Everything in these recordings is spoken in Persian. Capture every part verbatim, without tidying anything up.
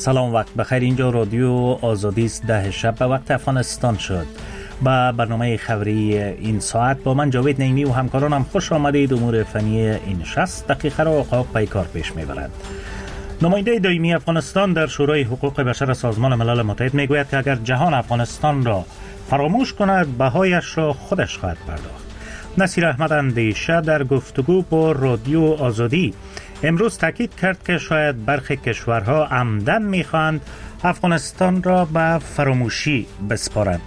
سلام، وقت بخیر. اینجا رادیو آزادی است. ده شب به وقت افغانستان شد. با برنامه خبری این ساعت با من جاوید نعیمی و همکارانم خوش آمدید. امور فنی این شصت دقیقه را آقا پیکار پیش میبرد. نماینده دائمی افغانستان در شورای حقوق بشر سازمان ملل متحد میگوید که اگر جهان افغانستان را فراموش کند بهایش را خودش خواهد پرداخت. نصیر احمد اندیشه در گفتگو با رادیو آزادی امروز تاکید کرد که شاید برخی کشورها عمدن میخواهند افغانستان را به فراموشی بسپارند.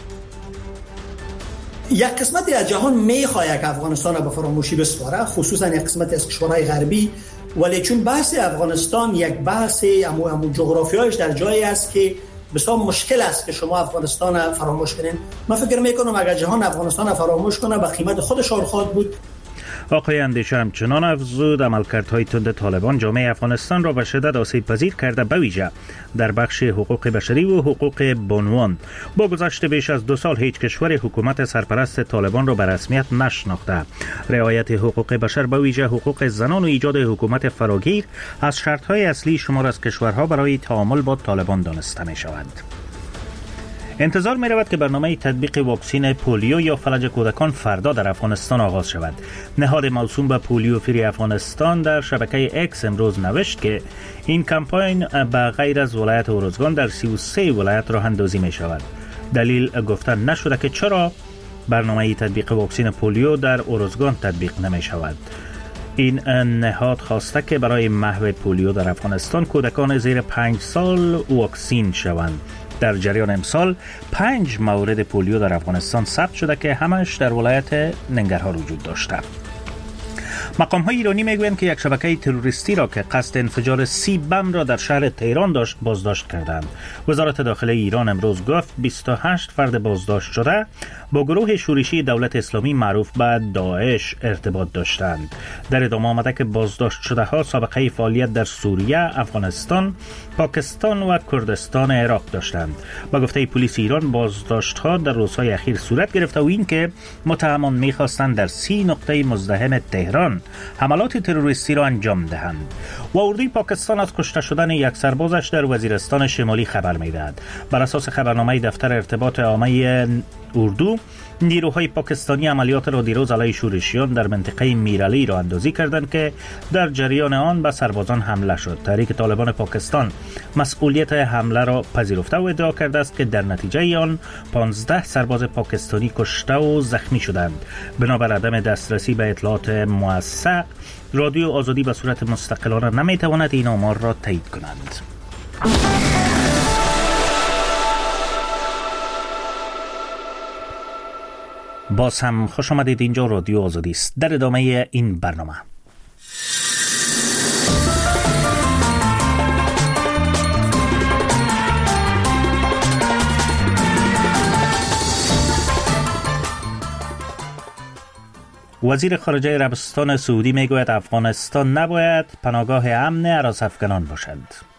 یک قسمتی از جهان میخواد که افغانستان را به فراموشی بسپاره، خصوصا یک قسمتی از کشورهای غربی، ولی چون بحث افغانستان یک بحث امو امو جغرافیایش در جایی است که بسیار مشکل است که شما افغانستان را فراموش کنین. من فکر میکنم اگر جهان افغانستان را فراموش کنه به قیمت خودش خواهد بود. آقای اندیشه همچنان افزود عملکردهای تند طالبان جامعه افغانستان را به شدت آسیب پذیر کرده، به ویژه در بخش حقوق بشری و حقوق بانوان. با گذشت بیش از دو سال هیچ کشور حکومت سرپرست طالبان را به رسمیت نشناخته. رعایت حقوق بشر به ویژه حقوق زنان و ایجاد حکومت فراگیر از شرطهای اصلی شمار از کشورها برای تعامل با طالبان دانسته می شود. انتظار می رود که برنامه تطبیق واکسین پولیو یا فلج کودکان فردا در افغانستان آغاز شود. نهاد موسوم به پولیو فری افغانستان در شبکه اکس امروز نوشت که این کمپاین به غیر از ولایت اروزگان در سی و سه ولایت راه اندازی می شود. دلیل گفتن نشده که چرا برنامه تطبیق واکسین پولیو در اروزگان تطبیق نمی شود. این نهاد خواسته که برای محو پولیو در افغانستان کودکان زیر پنج سال واکسین شوند. در جریان امسال پنج مورد پولیو در افغانستان ثبت شده که همش در ولایت ننگرهار وجود داشته. مقام‌های ایرانی میگویند که یک شبکه تروریستی را که قصد انفجار سی بم را در شهر تهران داشت بازداشت کردند. وزارت داخله ایران امروز گفت بیست و هشت فرد بازداشت شده با گروه شورشی دولت اسلامی معروف به داعش ارتباط داشتند. در ادامه آمده که بازداشت شده ها سابقه فعالیت در سوریه، افغانستان، پاکستان و کردستان عراق داشتند. با گفته پلیس ایران بازداشت ها در روزهای اخیر صورت گرفته و این که متهمان می‌خواستند در سی نقطه مزدحم تهران حملات تروریستی را انجام دهند. و اردوی پاکستان از کشته شدن یک سربازش در وزیرستان شمالی خبر می‌دهد. بر اساس خبرنامه دفتر ارتباط عامه اردو، نیروهای پاکستانی عملیات را دیروز علیه شورشیان در منطقه میرعلی را اندازی کردند که در جریان آن به سربازان حمله شد. تحریک طالبان پاکستان مسئولیت حمله را پذیرفته و ادعا کرده است که در نتیجه آن پانزده سرباز پاکستانی کشته و زخمی شدند. بنابر عدم دسترسی به اطلاعات موثق، رادیو آزادی به صورت مستقلانه نمیتواند این آمار را تایید کند. باز هم خوش آمدید. اینجا رادیو آزادی است. در ادامه این برنامه وزیر خارجه عربستان سعودی میگوید افغانستان نباید پناهگاه امن هراس افغانان باشد.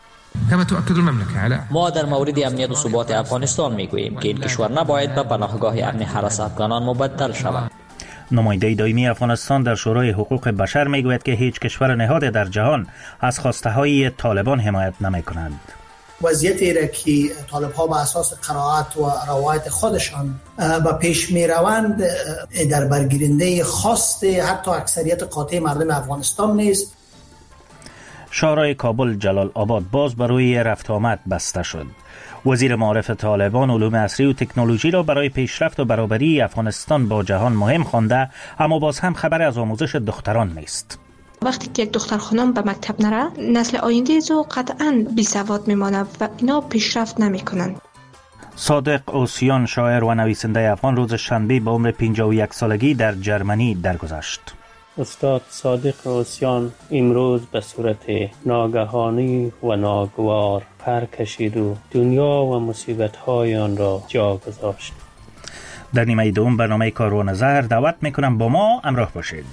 ما در مورد امنیت و ثبات افغانستان میگوییم که این کشور نباید به پناهگاه امن هراس افغانان مبدل شود. نماینده دائمی افغانستان در شورای حقوق بشر میگوید که هیچ کشور نهاد در جهان از خواسته های طالبان حمایت نمی کنند. وضعیتی را که طالب ها به اساس قرائت و روایت خودشان به پیش می روند در برگیرنده خواست حتی اکثریت قاطع مردم افغانستان نیست. شورای کابل جلال آباد باز برای رفت آمد بسته شد. وزیر معارف طالبان علوم عصری و تکنولوژی را برای پیشرفت و برابری افغانستان با جهان مهم خوانده، اما باز هم خبر از آموزش دختران نیست. وقتی که یک دختر خانم به مکتب نره، نسل آینده زو قطعاً بی سواد میماند و اینا پیشرفت نمیکنن. صادق اوسیان شاعر و نویسنده افغان روز شنبه با عمر پنجاه و یک سالگی در جرمنی درگذشت. استاد صادق اوسیان امروز به صورت ناگهانی و ناگوار پر کشید و دنیا و مصیبت‌های آن را جا گذاشت. در نیمه دوم برنامه کار و نظر دعوت میکنم با ما همراه باشید.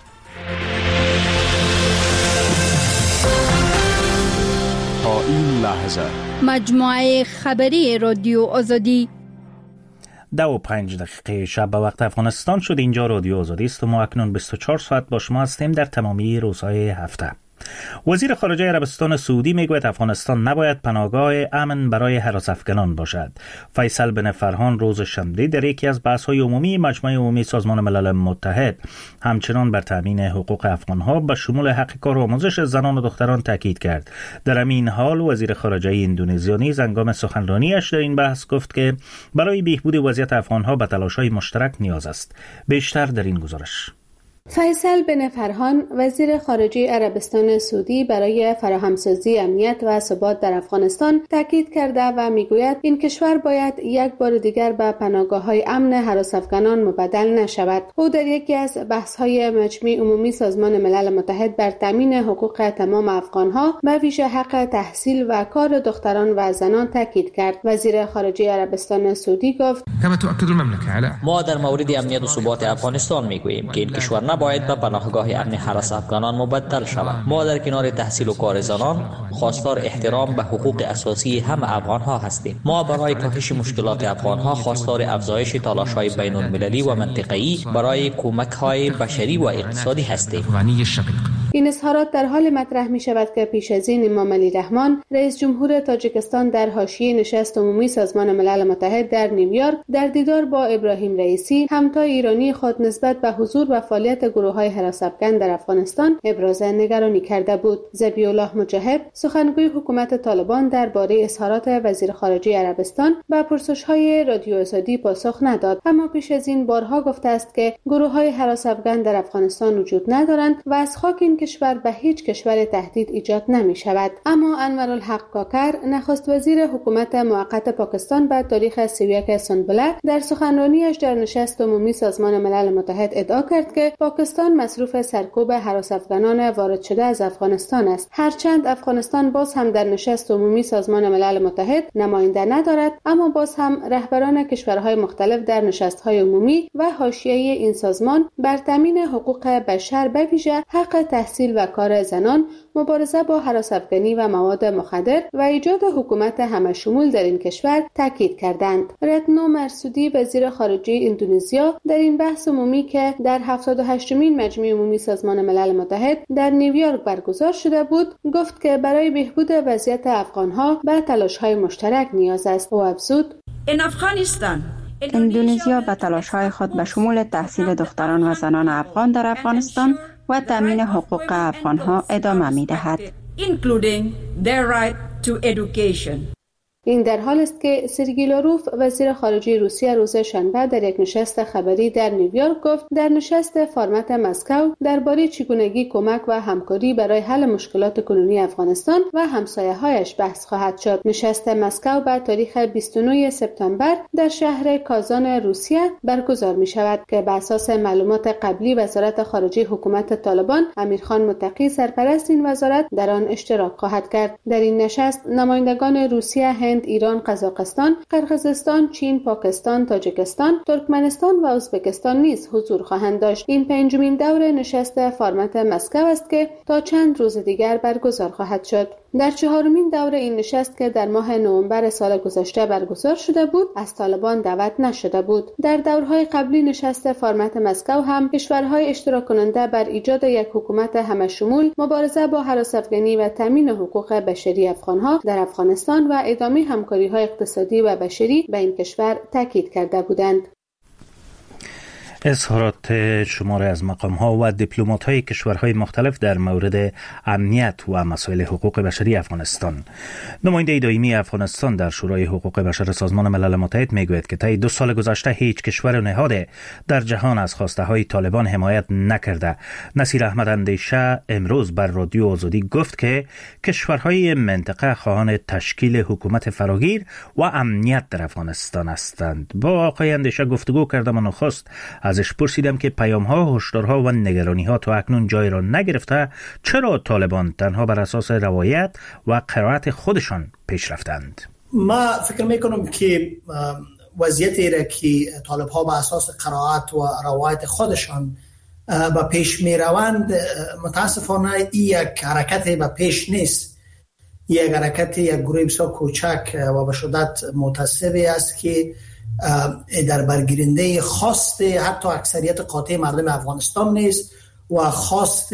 تا این لحظه مجموعه خبری رادیو آزادی دو و پنج دقیقه شب به وقت افغانستان شد. اینجا رادیو آزادی است و ما اکنون بیست و چهار ساعت با شما هستیم در تمامی روزهای هفته. وزیر خارجه عربستان سعودی میگوید افغانستان نباید پناهگاه امن برای هراس افغانان باشد. فیصل بن فرهان روز شنبه در یکی از بحث‌های عمومی مجمع عمومی سازمان ملل متحد همچنان بر تامین حقوق افغان‌ها به شمول حق کار و آموزش زنان و دختران تاکید کرد. در همین حال وزیر خارجه اندونزیا نیز هنگام سخنرانیش در این بحث گفت که برای بهبود وضعیت افغان‌ها به تلاش‌های مشترک نیاز است. بیشتر در این گزارش. فیصل بن فرهان وزیر خارجه عربستان سعودی برای فراهمسازی امنیت و ثبات در افغانستان تاکید کرده و میگوید این کشور باید یک بار دیگر به پناهگاه‌های امن هراس افغانان مبدل نشود. او در یکی از بحث‌های مجمع عمومی سازمان ملل متحد بر تامین حقوق تمام افغان‌ها به ویژه حق تحصیل و کار دختران و زنان تاکید کرد. وزیر خارجه عربستان سعودی گفت: ما در مورد امنیت و ثبات افغانستان میگوییم که این کشور باید به پناهگاه امن هراس افغانان مبدل شود. ما در کنار تحصیل و کار زنان خواستار احترام به حقوق اساسی همه افغان ها هستیم. ما برای کاهش مشکلات افغان ها خواستار افزایش تلاش های بین المللی و منطقه‌ای برای کمک های بشری و اقتصادی هستیم. این اظهارات در حال مطرح می شود که پیش از این امام علی رحمان رئیس جمهور تاجیکستان در حاشیه نشست عمومی سازمان ملل متحد در نیویورک در دیدار با ابراهیم رئیسی همتای ایرانی خود نسبت به حضور و فعالیت گروه‌های هراس افغان در افغانستان ابراز نگرانی کرده بود. ذبیح الله مجاهد سخنگوی حکومت طالبان درباره اظهارات وزیر خارجه عربستان به پرسش‌های رادیو آزادی پاسخ نداد، اما پیش از این بارها گفته است که گروه‌های هراس افغان در افغانستان وجود ندارند و از خاک این کشور به هیچ کشور تهدید ایجاد نمی‌شود. اما انورالحق کاکر نخست وزیر حکومت موقت پاکستان به تاریخ سی و یک سنبله در سخنرانیش در نشست عمومی سازمان ملل متحد ادعا کرد که پاکستان مصروف سرکوب هراس افغانان وارد شده از افغانستان است. هرچند افغانستان باز هم در نشست عمومی سازمان ملل متحد نماینده ندارد، اما باز هم رهبران کشورهای مختلف در نشست‌های عمومی و حاشیه این سازمان بر تامین حقوق بشر به ویژه حق تحصیل و کار زنان، مبارزه با هراس افغانی و مواد مخدر و ایجاد حکومت همه‌شمول در این کشور تاکید کردند. رتنو مرسودی وزیر خارجه اندونزیا در این بحث عمومی که در هفتاد و هشتمین مجمع عمومی سازمان ملل متحد در نیویورک برگزار شده بود، گفت که برای بهبود وضعیت افغان‌ها به تلاش‌های مشترک نیاز است. او افزود: اندونزیا به تلاش‌های خود به شمول تحصیل دختران و زنان افغان در افغانستان و تامین حقوق افغان‌ها ادامه می‌دهد. این در حال است که سرگئی لاروف وزیر خارجه روسیه روز شنبه در یک نشست خبری در نیویورک گفت در نشست فرمت مسکو درباره چگونگی کمک و همکاری برای حل مشکلات کنونی افغانستان و همسایه‌هایش بحث خواهد شد. نشست مسکو به تاریخ بیست و نه سپتامبر در شهر کازان روسیه برگزار می شود که بر اساس معلومات قبلی وزارت خارجه حکومت طالبان امیرخان متقی سرپرست این وزارت در آن اشتراک خواهد کرد. در این نشست نمایندگان روسیه، هند، ایران، قزاقستان، قرقیزستان، چین، پاکستان، تاجیکستان، ترکمنستان و ازبکستان نیز حضور خواهند داشت. این پنجمین دور نشست فرمت مسکو است که تا چند روز دیگر برگزار خواهد شد. در چهارمین دور این نشست که در ماه نوامبر سال گذشته برگزار شده بود، از طالبان دعوت نشده بود. در دورهای قبلی نشست فرمت مسکو هم کشورهای اشتراک کننده بر ایجاد یک حکومت همه‌شمول، مبارزه با هراس افغانی و تامین حقوق بشری افغان‌ها در افغانستان و ادامه همکاری‌های اقتصادی و بشری به این کشور تاکید کرده بودند. اظهارات شماره از مقام‌ها و دیپلمات‌های کشورهای مختلف در مورد امنیت و مسائل حقوق بشری افغانستان. نماینده دائمی افغانستان در شورای حقوق بشر سازمان ملل متحد میگوید که طی دو سال گذشته هیچ کشور و نهاد در جهان از خواسته‌های طالبان حمایت نکرده. نصیر احمد اندیشه امروز بر رادیو آزادی گفت که کشورهای منطقه خواهان تشکیل حکومت فراگیر و امنیت در افغانستان هستند. با آقای اندیشه گفتگو کردم و نخست ازش پرسیدم که پیام‌ها، هشدارها و نگرانی‌ها تا اکنون جای را نگرفته، چرا طالبان تنها بر اساس روایت و قرائت خودشان پیش رفتند؟ ما فکر میکنم که وضعیتی را که طالب‌ها بر اساس قرائت و روایت خودشان به پیش میروند، متاسفانه این یک حرکت به پیش نیست. یک حرکت یک گروه بسیار کوچک و به شدت متعصبی است که در برگیرنده خواست حتی اکثریت قاطع مردم افغانستان نیست و خواست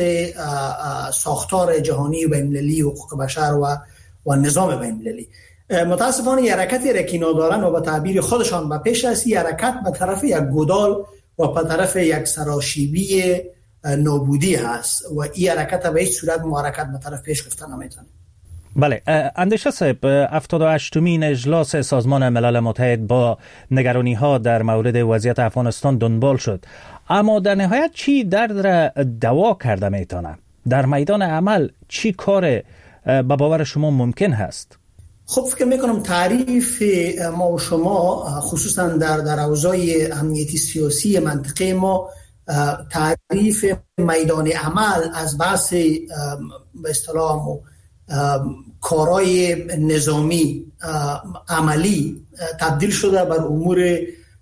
ساختار جهانی و بین‌المللی و حقوق بشر و و نظام بین‌المللی. متاسفانه یه حرکتی را که اینا دارن و به تعبیر خودشان به پیش است، یه حرکت به طرف یک گدال و به طرف یک سراشیبی نابودی هست و این حرکت به هیچ صورت محرکت به طرف پیش رفتن نمیتونه. بله، اندیشه صاحب، هفتاد و هشتمین اجلاس سازمان ملل متحد با نگرانی ها در مورد وضعیت افغانستان دنبال شد، اما در نهایت چی درد را دوا کرده میتونه؟ در میدان عمل چی کار به باور شما ممکن هست؟ خب فکر میکنم تعریف ما و شما خصوصا در در اوضاع امنیتی سیاسی منطقه ما، تعریف میدان عمل از بحث به اصطلاح کارهای نظامی عملی تبدیل شده بر امور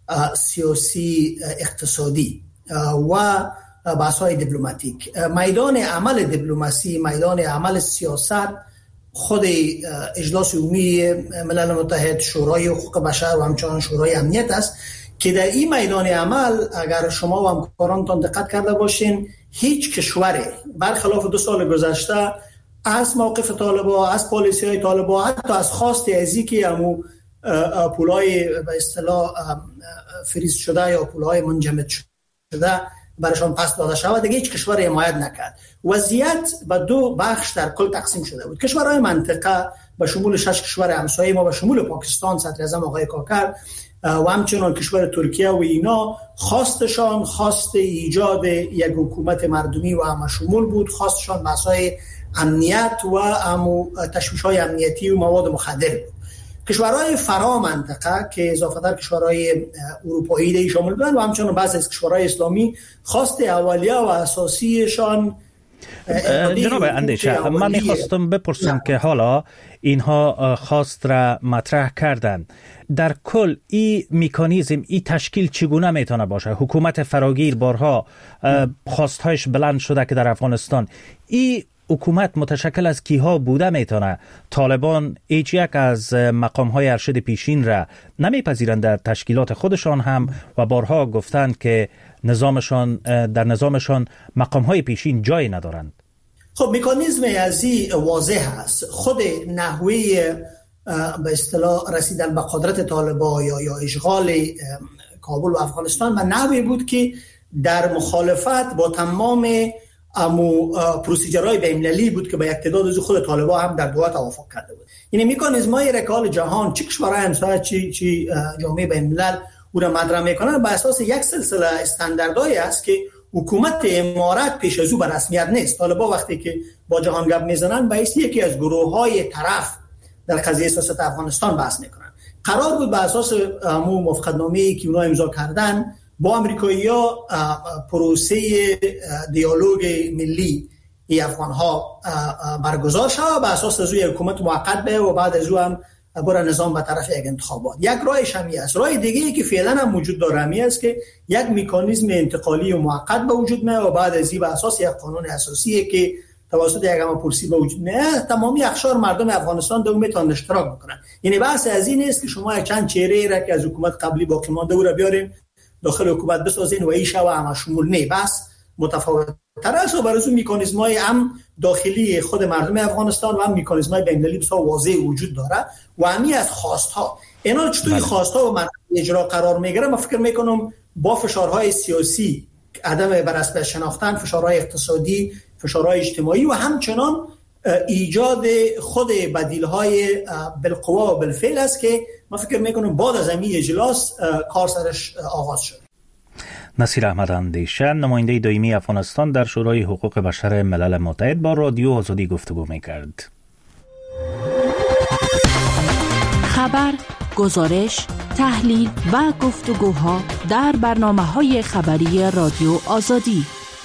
سیاسی اقتصادی و بحث‌های دیپلماتیک. میدان عمل دیپلماسی، میدان عمل سیاست خود اجلاس عمومی ملل متحد، شورای حقوق بشر و همچنان شورای امنیت است که در این میدان عمل اگر شما و همکارانتان دقت کرده باشین، هیچ کشوری برخلاف دو سال گذشته از موقف طالبان، از پالیسی های طالبان، حتی از خواست ازی که همو پولای به اصطلاح فریز شده یا پولای منجمد شده برشان پس داده شود، دیگه هیچ کشور حمایت نکرد. وضعیت به دو بخش در کل تقسیم شده بود. کشورهای منطقه به شمول شش کشور همسایه ما، به شمول پاکستان، صدر اعظم آقای کاکر و همچنان کشور ترکیه و اینا، خواستشان خواست ایجاد یک حکومت مردمی و همشمول بود. خواستشان مسائل امنیت و امو تشویش‌های امنیتی و مواد مخدر بود. کشورهای فرا منطقه که اضافه در کشورهای اروپایی دی شامل بودند و همچنان بعضی از کشورهای اسلامی خواست اولیه و اساسیشان جناب اندیشه، من میخواستم بپرسم نه. که حالا اینها خواست را مطرح کردن، در کل این میکانیزم، این تشکیل چگونه میتونه باشه؟ حکومت فراگیر بارها خواستهایش بلند شده که در افغانستان این حکومت متشکل از کیها بوده میتونه؟ طالبان هیچ یک از مقامهای ارشد پیشین را نمیپذیرند در تشکیلات خودشان هم و بارها گفتند که نظامشان در نظامشان مقامهای پیشین جای ندارند. خب مکانیزم ازی واضح است. خود نحوه به اصطلاح رسیدن به قدرت طالبان یا یا اشغال کابل و افغانستان و نحوی بود که در مخالفت با تمام امو پروسیجرهای بین‌المللی بود که با اقتدار از خود طالبان هم در دوحه توافق کرده بود. یعنی مکانیزم‌های رکال جهان، چه کشورهای همسایه چی چی جامعه بین‌الملل او را مطرح میکنن، بر اساس یک سلسله استانداردهایی است که حکومت امارت پیش از او به رسمیت نیست. طالبان وقتی که با جهان گپ میزنن به اساس یکی از گروه‌های طرف در قضیه سیاست افغانستان بحث میکنن. قرار بود بر اساس همون موافقتنامه‌ای که اونا امضا کردن با امریکایی‌ها پروسه دیالوگ ملی ای افغان‌ها برگزار شد، بر اساس از حکومت موقت به و بعد از او هم بر نظام به طرف یک انتخابات. یک راهش همی است. راه دیگه ای که فعلا هم وجود داره همی است که یک مکانیزم انتقالی و موقت به وجود میاد و بعد از این بر اساس یک قانون اساسی که توسط یک هم پرسی به وجود میاد، تمامی اقشار مردم افغانستان در اون میتونن اشتراک بکنن. یعنی بحث از این است که شما چند چهره را که از حکومت قبلی باقی مانده او را بیارین داخل حکومت بسازین و این شو همه شمول نه، بس متفاوت تر است و برای اون مکانیزم‌های هم داخلی خود مردم افغانستان و هم مکانیزم‌های بین‌المللی بسیار واضح وجود داره و همی از خواست‌ها اینا چطوری خواست‌ها و مرحله اجرا قرار میگیره. من فکر میکنم با فشارهای سیاسی، عدم بررسی شناختن، فشارهای اقتصادی، فشارهای اجتماعی و همچنان ایجاد خود بدیل‌های بالقوا و بالفعل است که من فکر میکنم بعد از این اجلاس کار سرش آغاز شد. نصیر احمد اندیشه، نماینده دائمی افغانستان در شورای حقوق بشر ملل متحد، با رادیو آزادی گفتگو میکرد. خبر، گزارش، تحلیل و گفتگوها در برنامه‌های خبری رادیو آزادی.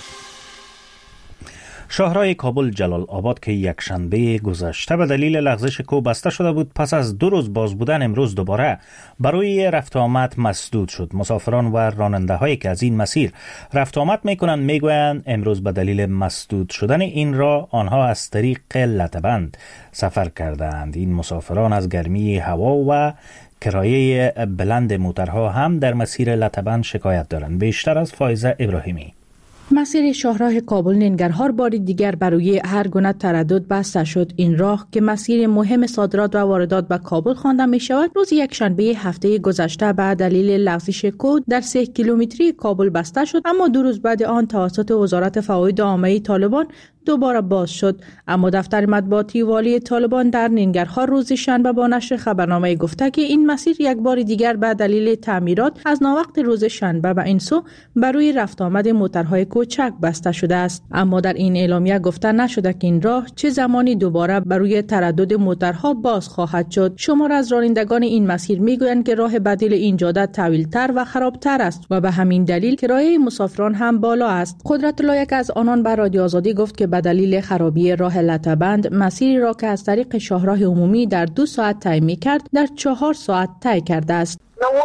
شاهراه کابل جلال آباد که یک شنبه گذشته به دلیل لغزش کوه بسته شده بود، پس از دو روز باز بودن امروز دوباره برای رفت آمد مسدود شد. مسافران و راننده هایی که از این مسیر رفت آمد میکنند میگویند امروز به دلیل مسدود شدن این راه آنها از طریق لطه‌بند سفر کردند. این مسافران از گرمی هوا و کرایه بلند موترها هم در مسیر لطه‌بند شکایت دارند. بیشتر از فایزه ابراهیمی. مسیر شاهراه کابل ننگرهار بار دیگر برای هر گونه تردد بسته شد. این راه که مسیر مهم صادرات و واردات به کابل خوانده می شود، روز یک شنبه هفته گذشته به دلیل لغزش کد در سه کیلومتری کابل بسته شد، اما دو روز بعد آن توسط وزارت فواید عامه طالبان دوباره باز شد. اما دفتر مطبوعاتی والی طالبان در ننگرهار روز شنبه با نشر خبرنامه گفته که این مسیر یک بار دیگر به دلیل تعمیرات از ناوقت روز شنبه به این سو برای رفت آمد موترهای کوچک بسته شده است. اما در این اعلامیه گفته نشده که این راه چه زمانی دوباره برای تردد موترها باز خواهد شد. شمار از رانندگان این مسیر میگویند که راه بدیل این جاده طویل‌تر و خرابتر است و به همین دلیل کرایه مسافران هم بالا است. قدرت الله یک از آنان به رادیو آزادی گفت که به دلیل خرابی راه لطه‌بند مسیری را که از طریق شاهراه عمومی در دو ساعت طی می‌کرد در چهار ساعت طی کرده است.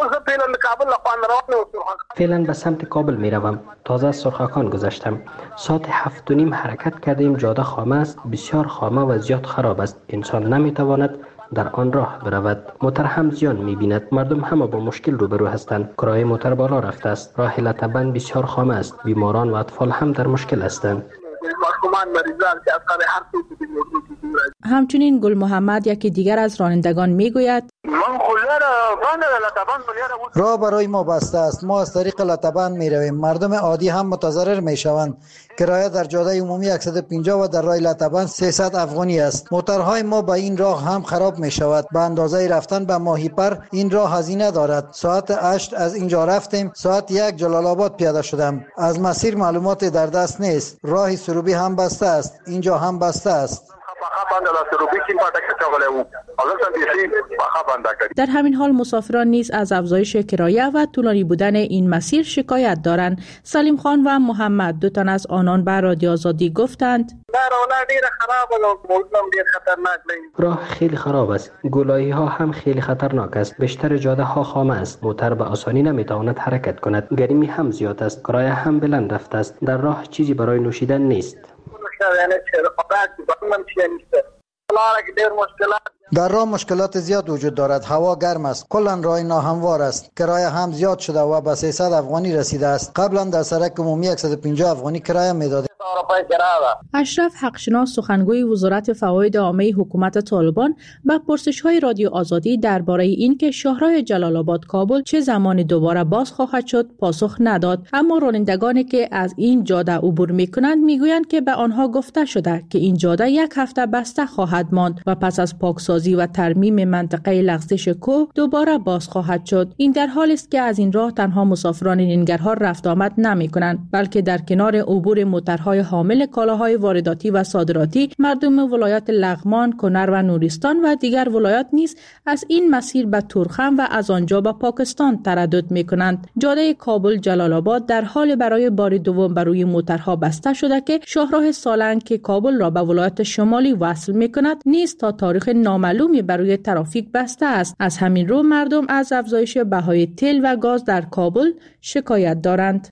فعلا به سمت کابل می روم. تازه از سرخاکان گذشتم. ساعت هفت و نیم حرکت کردیم. جاده خامه است، بسیار خامه و زیاد خراب است. انسان نمی تواند در آن راه برود. موتر هم زیان می بیند. مردم هم با مشکل روبرو هستند. کرایه موتر بالا رفته است. راه لطه‌بند بسیار خامه است. بیماران و اطفال هم در مشکل هستند. همچنین گل محمد یکی دیگر از رانندگان میگوید راه برای ما بسته است. ما از طریق لطه‌بند می رویم. مردم عادی هم متضرر می شوند. کرایه در جاده عمومی صد و پنجاه و در راه لطه‌بند سیصد افغانی است. موترهای ما با این راه هم خراب می شود. به اندازه رفتن به ماهیپر این راه هزینه دارد. ساعت هشت از اینجا رفتیم. ساعت یک جلال آباد پیاده شدم. از مسیر معلومات در دست نیست. راه سروبی هم بسته است. اینجا هم بسته است. در همین حال مسافران نیز از افزایش کرایه و طولانی بودن این مسیر شکایت دارند. سلیم خان و محمد دو تن از آنان به رادیو آزادی گفتند راه خیلی خراب است. گلایی ها هم خیلی خطرناک است. بیشتر جاده ها خامه است. موتر به آسانی نمیتواند حرکت کند. گرمی هم زیاد است. کرایه هم بلند رفته است. در راه چیزی برای نوشیدن نیست. در راه مشکلات زیاد وجود دارد. هوا گرم است. کلا راه ناهموار است. کرایه هم زیاد شده و به سیصد افغانی رسیده است. قبلا در سرک عمومی صد و پنجاه افغانی کرایه میداد. اشرف حقشناس سخنگوی وزارت فواید عامه حکومت طالبان به پرسش‌های رادیو آزادی درباره اینکه شاهراه جلال آباد کابل چه زمانی دوباره باز خواهد شد پاسخ نداد. اما رانندگانی که از این جاده عبور می‌کنند میگویند که به آنها گفته شده که این جاده یک هفته بسته خواهد ماند و پس از پاکسازی و ترمیم منطقه لغزش کوه دوباره باز خواهد شد. این در حالی است که از این راه تنها مسافران ننگرهار رفت آمد نمی‌کنند، بلکه در کنار عبور موترهای حامل کالاهای وارداتی و صادراتی مردم ولایات لغمان، کنر و نورستان و دیگر ولایات نیز از این مسیر به تورخم و از آنجا به پاکستان تردد می‌کنند. جاده کابل جلال آباد در حال برای بار دوم برای موترها بسته شده که شاهراه سالنگ که کابل را به ولایات شمالی وصل می‌کند نیز تا تاریخ نامعلومی برای ترافیک بسته است. از همین رو مردم از افزایش بهای تیل و گاز در کابل شکایت دارند.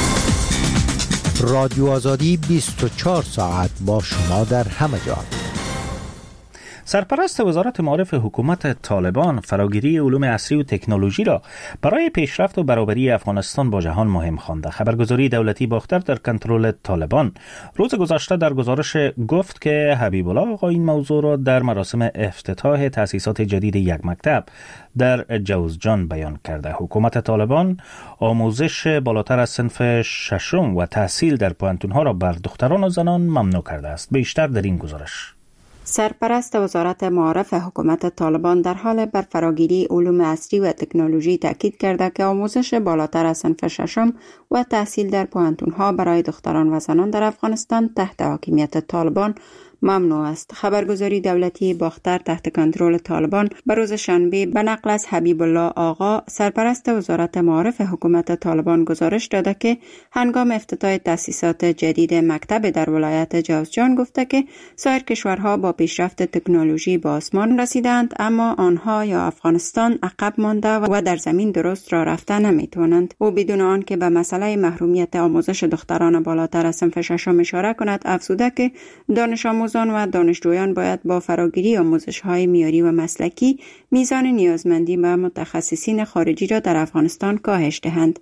رادیو آزادی بیست و چهار ساعت با شما در همه جا. سرپرست وزارت معارف حکومت طالبان فراگیری علوم عصری و تکنولوژی را برای پیشرفت و برابری افغانستان با جهان مهم خوانده. خبرگزاری دولتی باختر در کنترل طالبان روز گذشته در گزارش گفت که حبیب الله آقا این موضوع را در مراسم افتتاح تأسیسات جدید یک مکتب در جوزجان بیان کرده. حکومت طالبان آموزش بالاتر از صنف ششم و تحصیل در پوهنتون‌ها را بر دختران و زنان ممنوع کرده است. بیشتر در این گزارش. سرپرست وزارت معارف حکومت طالبان در حال بر فراگیری علوم عصری و تکنولوژی تاکید کرده که آموزش بالاتر از صنف ششم و تحصیل در پوهنتون‌ها برای دختران و زنان در افغانستان تحت حاکمیت طالبان ممنوع است. خبرگزاری دولتی باختر تحت کنترل طالبان به روز شنبه به نقل از حبیب الله آقا سرپرست وزارت معارف حکومت طالبان گزارش داده که هنگام افتتاح تأسیسات جدید مکتب در ولایت جوزجان گفته که سایر کشورها با پیشرفت تکنولوژی به آسمان رسیدند، اما آنها یا افغانستان عقب مانده و در زمین درست راه رفته نمیتوانند. او بدون آن که به مسئله محرومیت آموزش دختران بالاتر از صنف ششم اشاره کند افزوده که دانش آموزان و دانشجویان باید با فراگیری آموزش‌های معیاری و مسلکی میزان نیازمندی به متخصصین خارجی را در افغانستان کاهش دهند.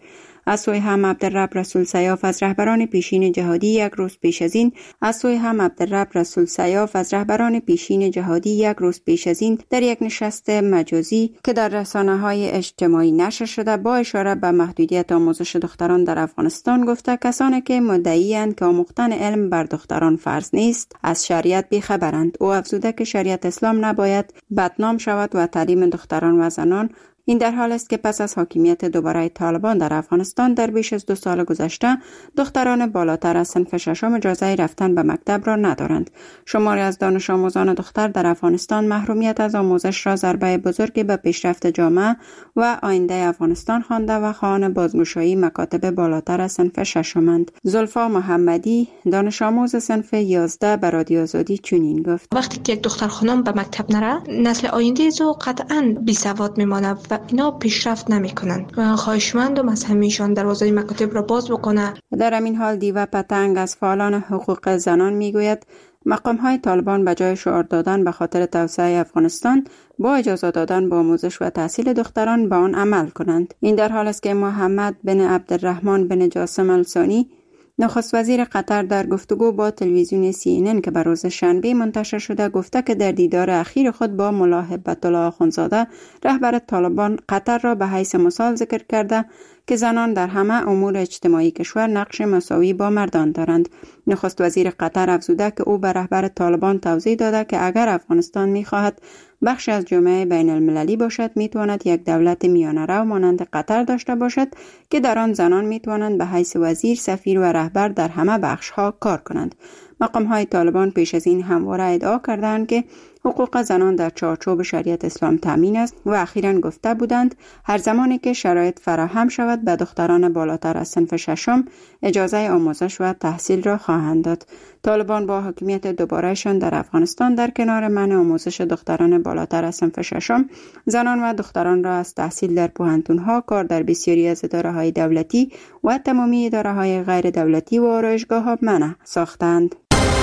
از سوی هم عبدالرب رسول سیاف از رهبران پیشین جهادی یک روز پیش از این از سوی هم عبدالرب رسول سیاف از رهبران پیشین جهادی یک روز پیش از این در یک نشست مجازی که در رسانه‌های اجتماعی نشر شده با اشاره به محدودیت آموزش دختران در افغانستان گفته کسانی که مدعی‌اند که آموختن علم بر دختران فرض نیست از شریعت بی‌خبرند. او افزوده که شریعت اسلام نباید بدنام شود و تعلیم دختران و زنان. این در حال است که پس از حاکمیت دوباره طالبان در افغانستان در بیش از دو سال گذشته دختران بالاتر از صنف ششم اجازه رفتن به مکتب را ندارند. شماری از دانش آموزان دختر در افغانستان محرومیت از آموزش را ضربه بزرگی به پیشرفت جامعه و آینده افغانستان خوانده و خواهان بازگشایی مکاتب بالاتر از صنف ششمند. زلفا محمدی دانش آموز صنف یازده به رادیو آزادی چنین گفت: وقتی که یک دختر خانم به مکتب نره نسل آینده زو قطعاً بی سواد میمونه و اینا پیشرفت نمیکنن و خواهشمندم از همیشان دروازه مکاتب را باز بکنه. در همین حال دیوه پتنگ از فعالان حقوق زنان میگوید مقام های طالبان به جای شعار دادن به خاطر توسعه افغانستان با اجازه دادن به آموزش و تحصیل دختران به آن عمل کنند. این در حال است که محمد بن عبدالرحمن بن جاسم الثانی نخست وزیر قطر در گفتگو با تلویزیون سی این ان که بر روز شنبه منتشر شده گفته که در دیدار اخیر خود با ملا هبت الله آخوندزاده رهبر طالبان قطر را به حیث مثال ذکر کرده که زنان در همه امور اجتماعی کشور نقش مساوی با مردان دارند. نخست وزیر قطر افزوده که او به رهبر طالبان توضیح داده که اگر افغانستان می‌خواهد بخشی از جامعه بین المللی باشد میتواند یک دولت میانه رو مانند قطر داشته باشد که در آن زنان میتوانند به حیث وزیر، سفیر و رهبر در همه بخش‌ها کار کنند. مقام های طالبان پیش از این همواره ادعا کردند که حقوق زنان در چارچوب شریعت اسلام تامین است و اخیراً گفته بودند هر زمانی که شرایط فراهم شود به دختران بالاتر از صنف ششم اجازه آموزش و تحصیل را خواهند داد. طالبان با حاکمیت دوبارهشان در افغانستان در کنار منع آموزش دختران بالاتر از صنف ششم زنان و دختران را از تحصیل در پوهنتون‌ها، کار در بسیاری از اداره‌های دولتی و تمامی اداره‌های غیر دولتی و آرایشگاه‌ها منع ساختند.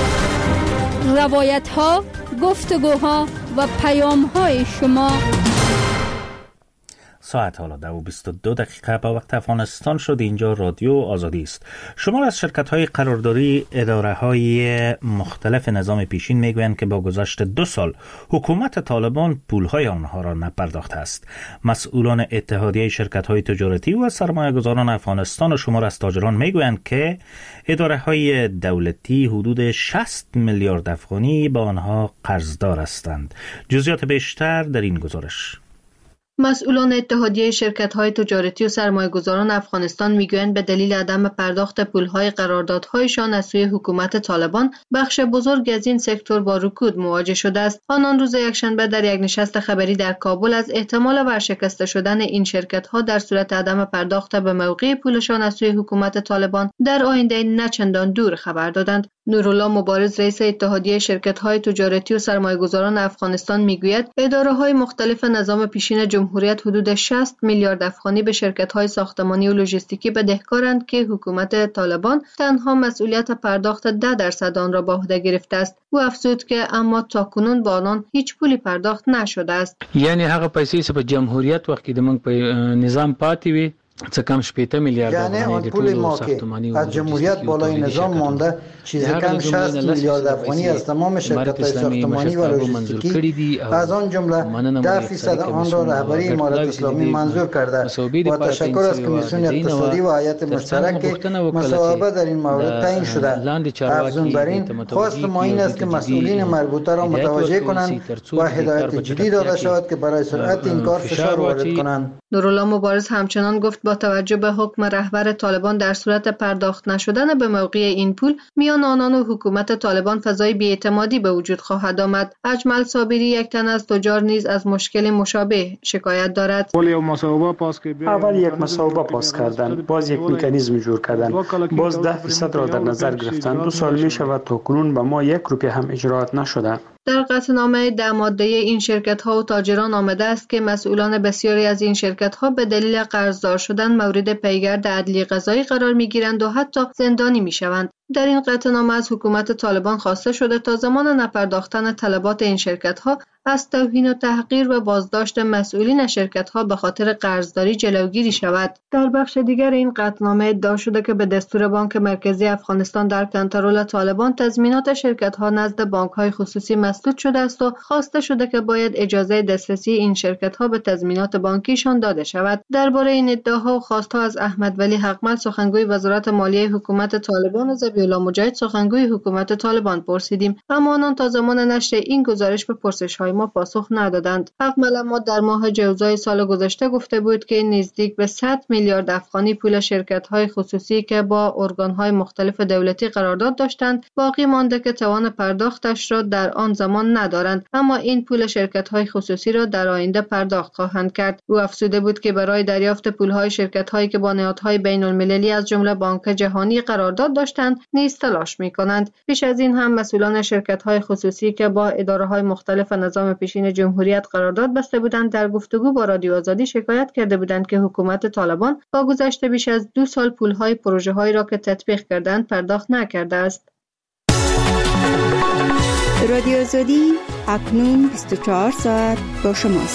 روایت ها، گفتگوها و پیام های شما. ساعت حالا ده و بیست و دو دقیقه با وقت افغانستان شد. اینجا رادیو آزادی است. شما از شرکت های قرارداری اداره های مختلف نظام پیشین میگویند که با گذشت دو سال حکومت طالبان پول های آنها را نپرداخته است. مسئولان اتحادیه شرکت های تجارتی و سرمایه گذاران افغانستان و شمار از تاجران میگویند که اداره های دولتی حدود شصت میلیارد افغانی با آنها قرضدار هستند. جزئیات بیشتر در این گزارش. مسئولان اتحادیه شرکت‌های تجارتی و سرمایه‌گذاران افغانستان میگویند به دلیل عدم پرداخت پول‌های قراردادهایشان از سوی حکومت طالبان بخش بزرگ از این سکتور با رکود مواجه شده است. آنان روز یکشنبه در یک نشست خبری در کابل از احتمال ورشکسته شدن این شرکت‌ها در صورت عدم پرداخت به موقع پولشان از سوی حکومت طالبان در آینده نه چندان دور خبر دادند. نورالله مبارز رئیس اتحادیه شرکت‌های تجارتی و سرمایه‌گذاران افغانستان میگوید اداره‌های مختلف نظام پیشین جمهوریت حدود شصت میلیارد افغانی به شرکت‌های ساختمانی و لوجستیکی بدهکارند که حکومت طالبان تنها مسئولیت پرداخت ده درصد آن را به عهده گرفته است. او افزود که اما تاکنون با آنان هیچ پولی پرداخت نشده است. یعنی هغه پیسې چې په جمهوریت وخت کې د موږ په نظام پاتې وي څه کم شپېته میلیارد یعنی آن پول ما که از جمهوریت بالای نظام مانده چیز کم شصت میلیارد افغانی از تمام شرکت‌های ساختمانی و لوجستیکی از آن جمله ده فیصد آن را رهبری امارت اسلامی منظور کرده و تشکر از کمیسیون اقتصادی و هیئت مشترک که مصوبه در این مورد تعیین شده. افزون بر این خواست ما این است که مسئولین مربوطه را متوجه کنند و هدایت جدی داده شود که برای سرعت این کار فشار وارد کنند. نورالله مبارز همچنان گفت با توجه به حکم رهبر طالبان در صورت پرداخت نشدن به موقع این پول میان آنان و حکومت طالبان فضای بی‌اعتمادی به وجود خواهد آمد. اجمل صابری یک تن از تجار نیز از مشکل مشابه شکایت دارد. اول یک مصوبه پاس کردن، باز یک مکانیزم جور کردن، باز ده فیصد را در نظر گرفتن. دو سال می شود تا کنون به ما یک روپیه هم اجرات نشده. در قطعنامه ده ماده این شرکت‌ها و تاجران آمده است که مسئولان بسیاری از این شرکت‌ها به دلیل قرضدار شدن مورد پیگرد عدلی قضایی قرار می‌گیرند و حتی زندانی می‌شوند. در این قطعنامه از حکومت طالبان خواسته شده تا زمان نپرداختن طلبات این شرکت‌ها از توهین و تحقیر و بازداشت مسئولین شرکت‌ها به خاطر قرضداری جلوگیری شود. در بخش دیگر این قطعنامه ادعا شده که به دستور بانک مرکزی افغانستان در کنترل طالبان تضمینات شرکت‌ها نزد بانک‌های خصوصی مسدود شده است و خواسته شده که باید اجازه دسترسی این شرکت‌ها به تضمینات بانکیشان داده شود. درباره این ادعاها و خواست‌ها از احمد ولی حقمل سخنگوی وزارت مالیه حکومت طالبان و ذبیح الله مجاهد سخنگوی حکومت طالبان پرسیدیم، اما آنان تا زمان نشر این گزارش به پرسش‌های ما پاسخ ندادند. حقمل اما در ماه جوزای سال گذشته گفته بود که نزدیک به صد میلیارد افغانی پول شرکت‌های خصوصی که با ارگان‌های مختلف دولتی قرارداد داشتند باقی مانده که توان پرداختش را در آن زمان ندارند، اما این پول شرکت‌های خصوصی را در آینده پرداخت خواهند کرد. او افزوده بود که برای دریافت پول‌های شرکت‌هایی که با نهادهای بین‌المللی از جمله بانک جهانی قرارداد داشتند نیز تلاش می‌کنند. پیش از این هم مسئولان شرکت‌های خصوصی که با اداره‌های مختلف نظام پیشین جمهوریت قرارداد بسته بودند در گفتگو با رادیو آزادی شکایت کرده بودند که حکومت طالبان با گذشت بیش از دو سال پول‌های پروژه‌هایی را که تطبیق کردند پرداخت نکرده است. رادیو آزادی اکنون بیست و چهار ساعت با شماست.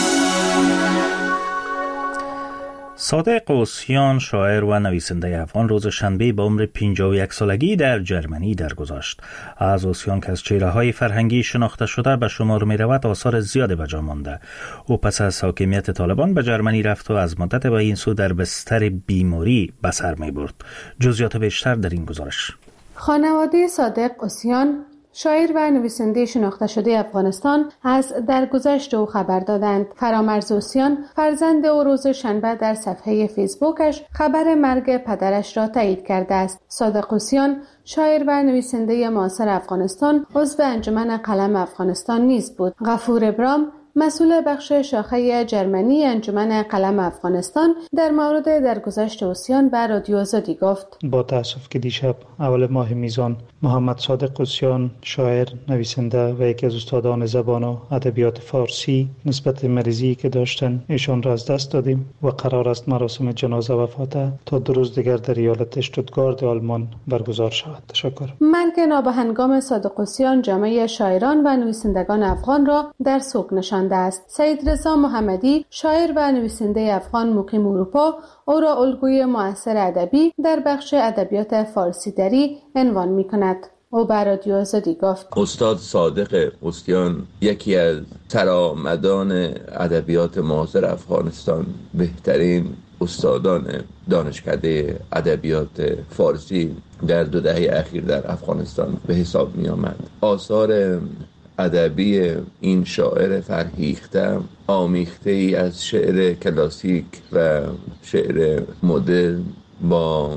صادق اوسیان شاعر و نویسنده افغان روز شنبه با عمر پنجاه و یک سالگی در جرمنی درگذشت. از اوسیان که از چهره‌های فرهنگی شناخته شده به شمار می‌رود آثار زیادی به جا مانده. او پس از حاکمیت طالبان به جرمنی رفت و از مدت به این سو در بستر بیماری به سر می‌برد. جزئیات بیشتر در این گزارش. خانواده صادق اوسیان شاعر و نویسنده شناخته شده افغانستان از درگذشت او خبر دادند. فرامرز اوسیان فرزند او روز شنبه در صفحه فیسبوکش خبر مرگ پدرش را تایید کرده است. صادق اوسیان شاعر و نویسنده معاصر افغانستان عضو انجمن قلم افغانستان نیز بود. غفور ابرام مسئول بخش شاخه جرمنی انجمن قلم افغانستان در مورد درگذشت اوسیان به رادیو آزادی گفت: با تأسف که دیشب اول ماه میزان محمد صادق اوسیان شاعر، نویسنده و یکی از استادان زبان و ادبیات فارسی نسبت مریضی که داشتن ایشان را از دست دادیم و قرار است مراسم جنازه و فاتحه تا دو روز دیگر در ایالت اشتوتگارت آلمان برگزار شود. تشکر. مرگ نابهنگام صادق اوسیان جامعه شاعران و نویسندگان افغان را در سوگ نشانده است. سید رضا محمدی شاعر و نویسنده افغان مقیم اروپا او را الگوی مؤثر ادبی در بخش ادبیات فارسی دری عنوان می‌کند. او بر رادیو آزادی گفت: استاد صادق اوسیان یکی از سرآمدان ادبیات معاصر افغانستان، بهترین استادان دانشکده ادبیات فارسی در دو دهه اخیر در افغانستان به حساب می آمد. آثار ادبی این شاعر فرهیخته آمیخته ای از شعر کلاسیک و شعر مدرن با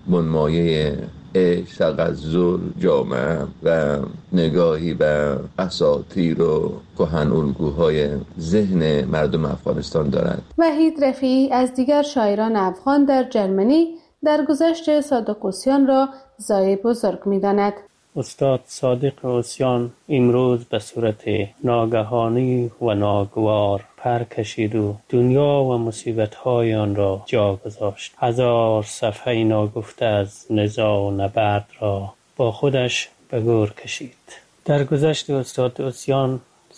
بنمایه عشق، تغزل، جامعه و نگاهی به اساطیر و کهن الگوهای ذهن مردم افغانستان دارد. وحید رفیعی از دیگر شاعران افغان در جرمنی درگذشت صادق اوسیان را ضایع بزرگ می‌داند. استاد صادق اوسیان امروز به صورت ناگهانی و ناگوار پر کشید و دنیا و مصیبت‌های آن را جا گذاشت. هزار صفحه ناگفته از نزاع و نبرد را با خودش به گور کشید. درگذشت استاد اوسیان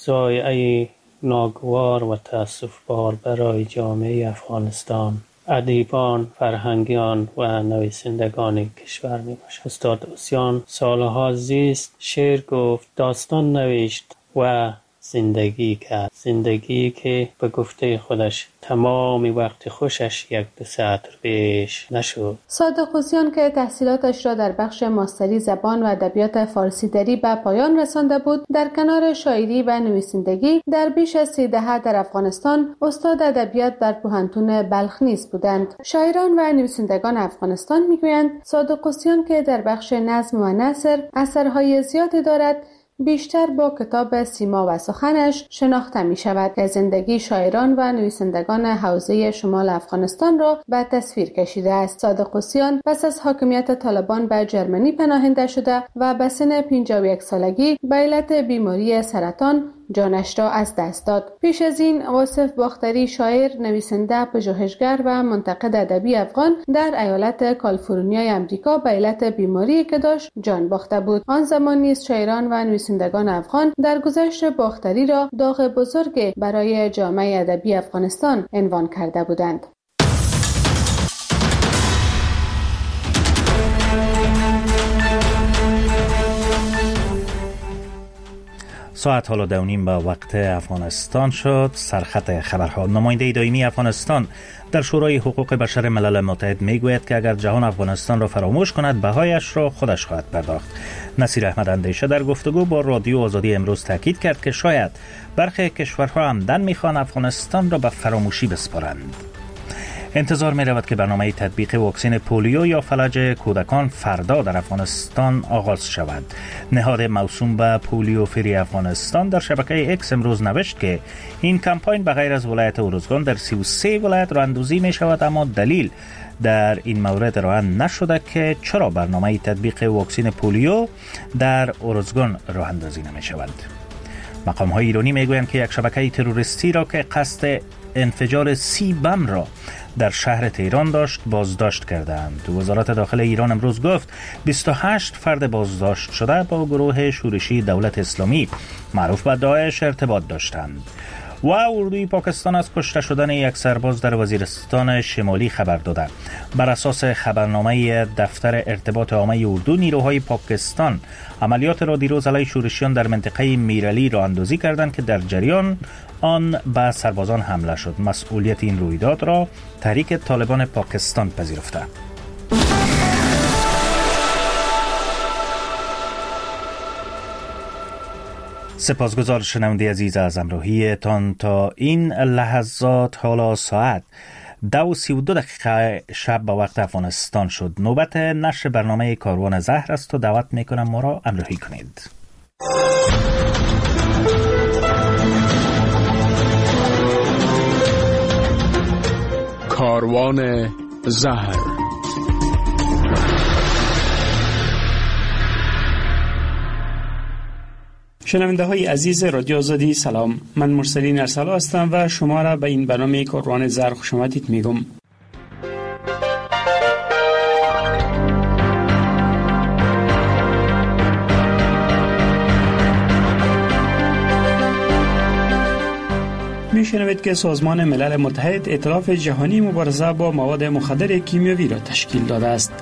ضایعه ناگوار و تأسف‌بار برای جامعه افغانستان، ادیبان، فرهنگیان و نویسندگان کشور می باشد. استاد اوسیان سالها زیست، شعر گفت، داستان نوشت و زندگی کرد. زندگی که به گفته خودش تمامی وقت خوشش یک دو سطر بیش نشد. صادق اوسیان که تحصیلاتش را در بخش ماستری زبان و ادبیات فارسی دری به پایان رسانده بود، در کنار شاعری و نویسندگی در بیش از سی دهه در افغانستان استاد ادبیات در پوهنتون بلخ نیز بودند. شاعران و نویسندگان افغانستان میگویند صادق اوسیان که در بخش نظم و نثر اثرهای زیادی دارد، بیشتر با کتاب سیما و سخنش شناخته می شود که زندگی شاعران و نویسندگان حوزه شمال افغانستان را به تصویر کشیده است. صادق اوسیان پس از حاکمیت طالبان به جرمنی پناهنده شده و به سن پنجاه و یک سالگی به علت بیماری سرطان جانش را از دست داد. پیش از این واصف باختری شاعر، نویسنده، پژوهشگر و منتقد ادبی افغان در ایالت کالیفرنیای امریکا به علت بیماری که داشت جان باخته بود. آن زمان نیز شاعران و نویسندگان افغان در گذشت باختری را داغ بزرگ برای جامعه ادبی افغانستان عنوان کرده بودند. ساعت حالا دونیم به وقت افغانستان شد. سرخط خبرها. نماینده دائمی افغانستان در شورای حقوق بشر ملل متحد میگوید که اگر جهان افغانستان را فراموش کند بهایش را خودش خواهد پرداخت. نصیر احمد اندیشه در گفتگو با رادیو آزادی امروز تاکید کرد که شاید برخی کشورها عمدن میخوان افغانستان را به فراموشی بسپارند. انتظار می رود که برنامه تطبیق واکسن پولیو یا فلج کودکان فردا در افغانستان آغاز شود. نهاد موسوم به پولیو فری افغانستان در شبکه اکس امروز نوشت که این کمپاین به غیر از ولایت ارزگان در سی و سه ولایت راه اندازی می شود، اما دلیل در این مورد راه نشده که چرا برنامه تطبیق واکسن پولیو در ارزگان راه اندازی نمی شود. مقام های ایرانی می گویند که یک شبکه تروریستی را که قصد انفجار سی بم را در شهر تهران داشت بازداشت کردند. وزارت داخل ایران امروز گفت بیست و هشت فرد بازداشت شده با گروه شورشی دولت اسلامی معروف به داعش ارتباط داشتند. و اردوی پاکستان از کشته شدن یک سرباز در وزیرستان شمالی خبر داده. بر اساس خبرنامه دفتر ارتباط عامه اردو، نیروهای پاکستان عملیات را دیروز علیه شورشیان در منطقه میرعلی راه اندازی کردند که در جریان آن به سربازان حمله شد. مسئولیت این رویداد را تحریک طالبان پاکستان پذیرفته. سپاسگزار شنونده عزیز از همراهیتان تا این لحظات. حالا ساعت دو و سی و دو دقیقه شب به وقت افغانستان شد. نوبت نشر برنامه کاروان زهر است و دعوت میکنم ما را همراهی کنید. کاروان زهر. شنونده های عزیز رادیو آزادی سلام، من مرسلین ارسلا هستم و شما را به این برنامه کاروان زهر خوش آمدید میگم. میشنوید که سازمان ملل متحد ائتلاف جهانی مبارزه با مواد مخدر کیمیایی را تشکیل داده است.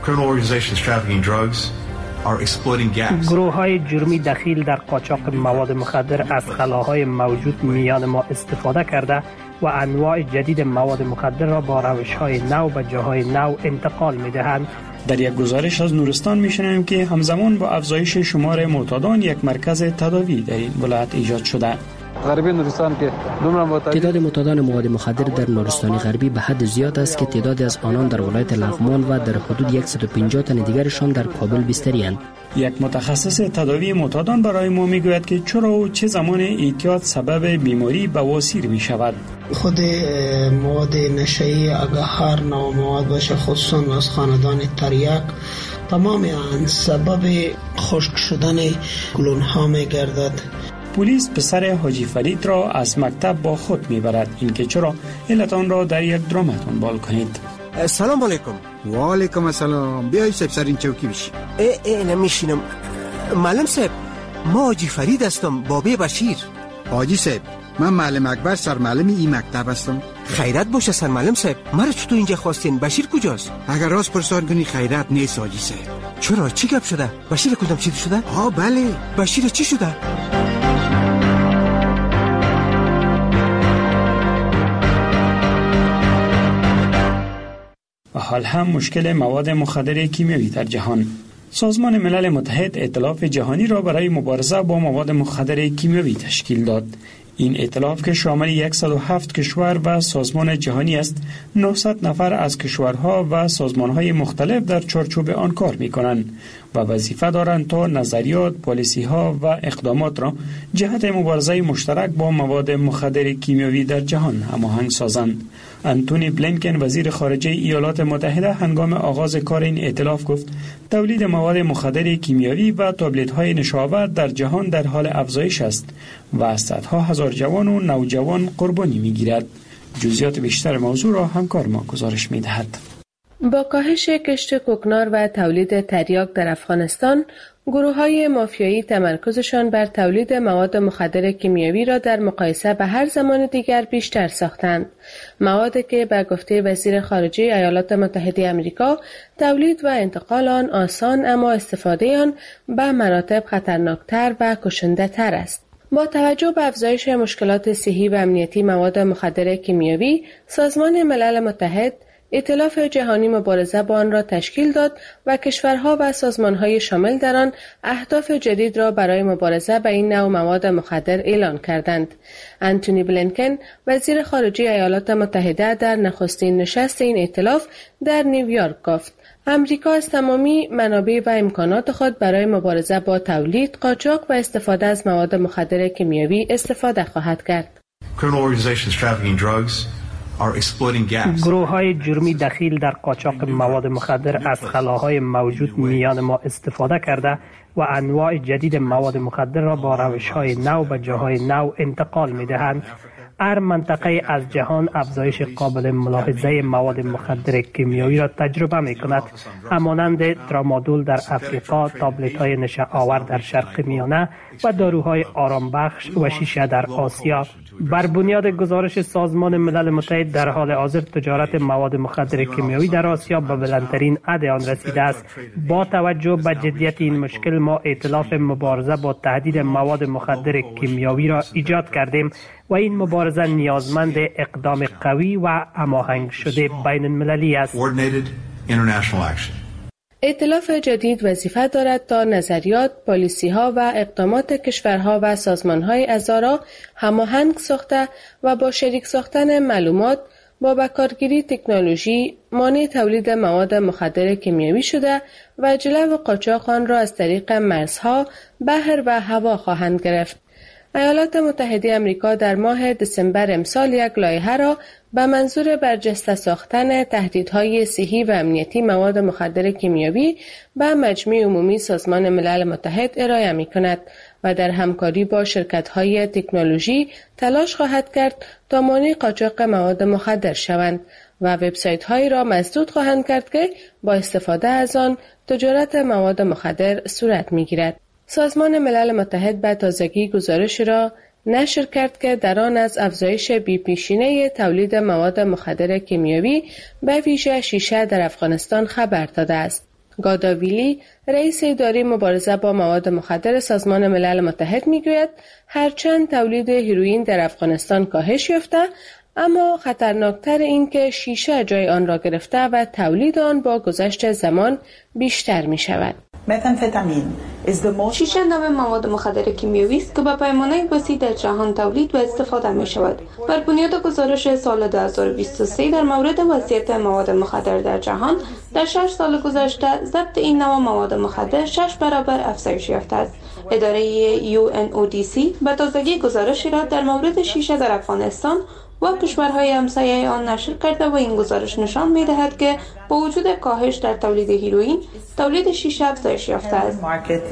گروه های جرمی دخیل در قاچاق مواد مخدر از خلاهای موجود میان ما استفاده کرده و انواع جدید مواد مخدر را با روش های نو به جاهای نو انتقال می دهند. در یک گزارش از نورستان میشنویم که همزمان با افزایش شمار معتادان یک مرکز تداوی در این ولایت ایجاد شده. غربی نورستان که تعداد معتادان مواد مخدر در نورستان غربی به حد زیاد است که تعدادی از آنان در ولایت لغمان و در حدود صد و پنجاه تن دیگرشان در کابل بستری‌اند. یک متخصص تداوی معتادان برای ما میگوید که چرا و چه زمان اعتیاد سبب بیماری بواسیر می شود. خود مواد نشئی اگر هر نوع مواد باشه، خصوصا از خاندان تریاک، تمام آن سبب خشک شدن گلون ها می گردد. پلیس پسر حاجی فرید را از مکتب با خود میبرد. اینکه چرا علت آن را در یک درام دنبال کنید. سلام علیکم. و علیکم السلام. بیایی صاحب سر این چوکی بشی. ای ای نمیشینم. معلم صاحب، ما حاجی فرید هستم، بابی بشیر. حاجی صاحب، من معلم اکبر سرمعلم این مکتب هستم. خیرت باشه سرمعلم صاحب. مرا چطور اینجا خواستین؟ بشیر کجاست؟ اگر راست پرسان کنی خیرت نیست حاجی صاحب. چرا؟ چی گپ شده؟ بشیر کدام چی شده؟ ها بله. بشیر چی شده؟ و حال هم مشکل مواد مخدر کیمیایی در جهان. سازمان ملل متحد ائتلاف جهانی را برای مبارزه با مواد مخدر کیمیایی تشکیل داد. این ائتلاف که شامل صد و هفت کشور و سازمان جهانی است، نهصد نفر از کشورها و سازمانهای مختلف در چارچوب آن کار می‌کنند و وظیفه دارند تا نظریات، پالیسی‌ها و اقدامات را جهت مبارزه مشترک با مواد مخدر کیمیایی در جهان هماهنگ سازند. انتونی بلینکن وزیر خارجه ایالات متحده هنگام آغاز کار این ائتلاف گفت تولید مواد مخدر کیمیایی و تابلت‌های نشاور در جهان در حال افزایش است و صدها هزار جوان و نوجوان قربانی می‌گیرد. جزئیات بیشتر موضوع را همکار ما گزارش می‌دهد. با کاهش کشت کوکنار و تولید تریاک در افغانستان، گروه‌های مافیایی تمرکزشان بر تولید مواد مخدر کیمیایی را در مقایسه به هر زمان دیگر بیشتر ساختند. موادی که به گفته وزیر خارجه ایالات متحده آمریکا تولید و انتقال آن آسان اما استفاده آن به مراتب خطرناکتر و کشنده‌تر است. با توجه به افزایش مشکلات صحی و امنیتی مواد مخدر کیمیایی، سازمان ملل متحد ائتلاف جهانی مبارزه با آن را تشکیل داد و کشورها و سازمانهای شامل در آن اهداف جدید را برای مبارزه با این نوع مواد مخدر اعلان کردند. انتونی بلینکن وزیر خارجه ایالات متحده در نخستین نشست این ائتلاف در نیویورک گفت امریکا از تمامی منابع و امکانات خود برای مبارزه با تولید، قاچاق و استفاده از مواد مخدر کیمیایی استفاده خواهد کرد. گروه های جرمی دخیل در قاچاق مواد مخدر از خلاهای موجود میان ما استفاده کرده و انواع جدید مواد مخدر را با روش های نو به جاهای نو انتقال می دهند. هر منطقه از جهان افزایش قابل ملاحظه مواد مخدر کیمیایی را تجربه می کند، همانند ترامادول در افریقا، تابلت های نشه آور در شرق میانه و داروهای آرام بخش و شیشه در آسیا. بر بنیاد گزارش سازمان ملل متحد در حال حاضر تجارت مواد مخدر کیمیایی در آسیا به بلندترین حد آن رسیده است. با توجه به جدیت این مشکل ما ائتلاف مبارزه با تهدید مواد مخدر کیمیایی را ایجاد کردیم و این مبارزه نیازمند اقدام قوی و هماهنگ شده بین المللی است. ائتلاف جدید وظیفه دارد تا نظریات، پالیسی‌ها و اقدامات کشورها و سازمان‌های اعضا را هماهنگ ساخته و با شریک ساختن معلومات، با بکارگیری تکنولوژی، مانع تولید مواد مخدر کیمیایی شده و جلو قاچاق آن را از طریق مرزها، بحر و هوا خواهند گرفت. ایالات متحده آمریکا در ماه دسامبر امسال یک لایحه را به منظور برجسته ساختن تهدیدهای صحی و امنیتی مواد مخدر کیمیایی به مجمع عمومی سازمان ملل متحد ارائه می کند و در همکاری با شرکت‌های تکنولوژی تلاش خواهد کرد تا مانع قاچاق مواد مخدر شوند و وبسایت‌هایی را مسدود خواهند کرد که با استفاده از آن تجارت مواد مخدر صورت می‌گیرد. سازمان ملل متحد به تازگی گزارش را نشر کرد که در آن از افزایش بی‌پیشینه تولید مواد مخدر کیمیایی به ویژه شیشه در افغانستان خبر داده است. گاداویلی، رئیس اداره مبارزه با مواد مخدر سازمان ملل متحد میگوید هرچند تولید هیروئین در افغانستان کاهش یافته، اما خطرناکتر این که شیشه جای آن را گرفته و تولید آن با گذشت زمان بیشتر می شود. شیشه نوع مواد مخدر کیمیایی است که به پیمانه وسیع در جهان تولید و استفاده می شود. بر بنیاد گزارش سال دو هزار و بیست و سه در مورد وضعیت مواد مخدر در جهان، در شش سال گذشته ضبط این نوع مواد مخدر شش برابر افزایش یافته است. اداره یو ان او دی سی به تازگی گزارشی را در مورد شیشه در افغانستان و کشورهای همسایه آن نشر کرده و این گزارش نشان می‌دهد که با وجود کاهش در تولید هیروئین، تولید شیشه افزایش یافته است.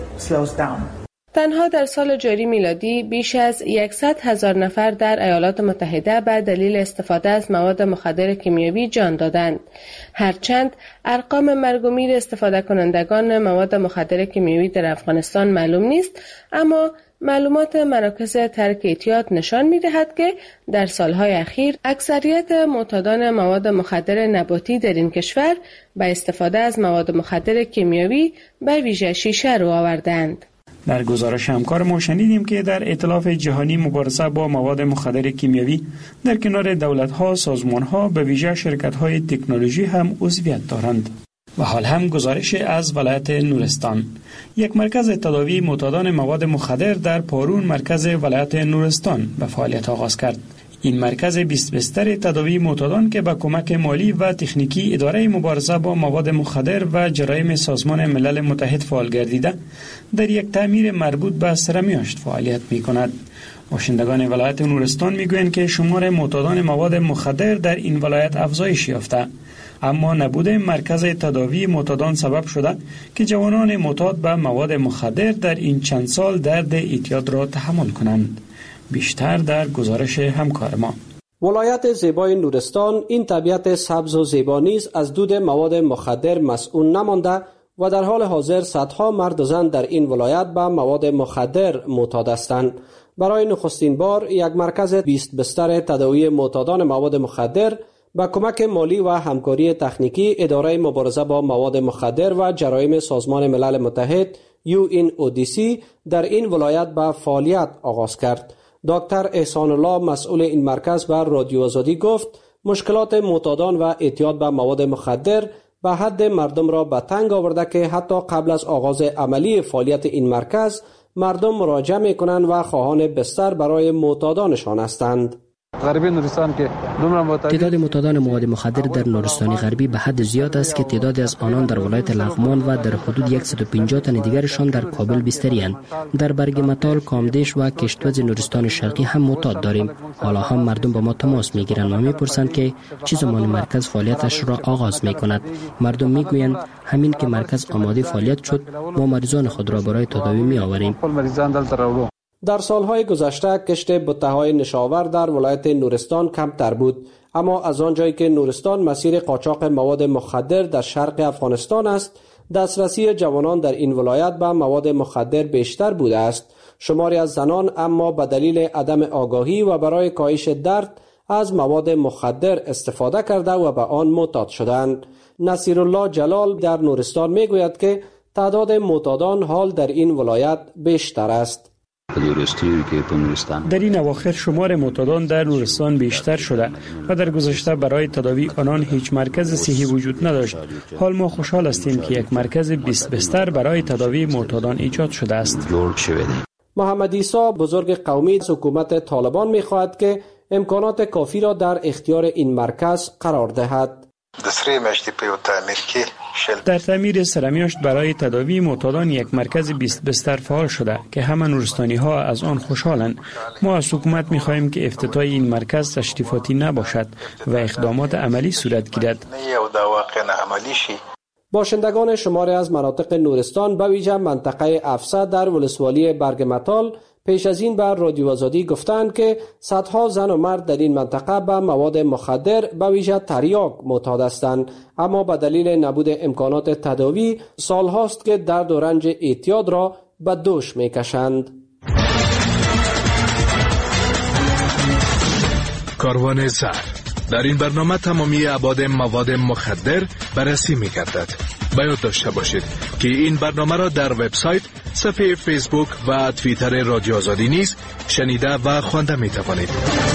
تنها در سال جاری میلادی بیش از صد هزار نفر در ایالات متحده به دلیل استفاده از مواد مخدر کیمیایی جان دادند. هرچند ارقام مرگ و میر استفاده کنندگان مواد مخدر کیمیایی در افغانستان معلوم نیست، اما معلومات مراکز ترک اعتیاد نشان می‌دهد که در سالهای اخیر اکثریت معتادان مواد مخدر نباتی در این کشور به استفاده از مواد مخدر کیمیایی به ویژه شیشه رو آوردند. در گزارش همکار ما شنیدیم که در ائتلاف جهانی مبارزه با مواد مخدر کیمیایی در کنار دولت‌ها، سازمان‌ها به ویژه شرکت‌های تکنولوژی هم عضویت دارند. و حال هم گزارش از ولایت نورستان. یک مرکز تداوی معتادان مواد مخدر در پارون مرکز ولایت نورستان به فعالیت آغاز کرد. این مرکز بیست بستر تداوی معتادان که با کمک مالی و تکنیکی اداره مبارزه با مواد مخدر و جرایم سازمان ملل متحد فعال گردیده، در یک تعمیر مربوط به سرمیاشت فعالیت می کند. باشندگان ولایت نورستان میگویند که شمار معتادان مواد مخدر در این ولایت افزایش یافته، اما نبود مرکز تداوی معتادان سبب شده که جوانان معتاد به مواد مخدر در این چند سال درد اعتیاد را تحمل کنند. بیشتر در گزارش همکار ما. ولایت زیبای نورستان این طبیعت سبز و زیبا نیز از دود مواد مخدر مسئول نمانده و در حال حاضر صدها مرد و زن در این ولایت به مواد مخدر معتاد هستند. برای نخستین بار یک مرکز بیست بستر تداوی معتادان مواد مخدر با کمک مالی و همکاری تکنیکی اداره مبارزه با مواد مخدر و جرایم سازمان ملل متحد یو این او دی سی در این ولایت به فعالیت آغاز کرد. دکتر احسان الله مسئول این مرکز بر رادیو آزادی گفت مشکلات معتادان و اعتیاد به مواد مخدر به حد مردم را به تنگ آورده که حتی قبل از آغاز عملی فعالیت این مرکز مردم مراجعه می‌کنند و خواهان بستر برای معتادانشان هستند. غربی نورستان که تعداد معتادان مواد مخدر در نورستان غربی به حد زیاد است که تعدادی از آنان در ولایت لغمان و در حدود صد و پنجاه تن دیگرشان در کابل بستری‌اند. در برگ متال، کامدیش و کشتوز نورستان شرقی هم معتاد داریم. حالا هم مردم با ما تماس میگیرند و میپرسند که چه زمان مرکز فعالیتش را آغاز میکند. مردم میگویند همین که مرکز آماده فعالیت شد ما مریضان خود را برای تداوی میآوریم. در سالهای گذشته کشت بته‌های نشاور در ولایت نورستان کمتر بود، اما از آنجایی که نورستان مسیر قاچاق مواد مخدر در شرق افغانستان است، دسترسی جوانان در این ولایت به مواد مخدر بیشتر بوده است. شماری از زنان اما به دلیل عدم آگاهی و برای کاهش درد از مواد مخدر استفاده کرده و به آن معتاد شدند. نصیرالله جلال در نورستان میگوید که تعداد معتادان حال در این ولایت بیشتر است. در این اواخر شمار معتادان در نورستان بیشتر شده و در گذشته برای تداوی آنان هیچ مرکز صحی وجود نداشت. حال ما خوشحال هستیم که یک مرکز بیست بستر برای تداوی معتادان ایجاد شده است. محمد عیسی بزرگ قومی حکومت طالبان می‌خواهد که امکانات کافی را در اختیار این مرکز قرار دهد. در تعمیر سرمیاشت برای تداوی معتادان یک مرکز بیست بستر فعال شده که همه نورستانی ها از آن خوشحالند. ما از حکومت می خواهیم که افتتاح این مرکز تشریفاتی نباشد و اقدامات عملی صورت گیرد. باشندگان شماری از مناطق نورستان به ویژه منطقه افسا در ولسوالی برگ متال پیش از این بر رادیو آزادی گفتند که صدها زن و مرد در این منطقه به مواد مخدر به ویژه تریاک معتاد هستند، اما به دلیل نبود امکانات تداوی سالهاست که درد و رنج اعتیاد را به دوش میکشند. کاروان زهر در این برنامه تمامی ابعاد مواد مخدر بررسی می‌گردد. باید داشته باشید که این برنامه را در وبسایت، صفحه فیسبوک و توییتر رادیو آزادی نیز شنیده و خوانده می توانید.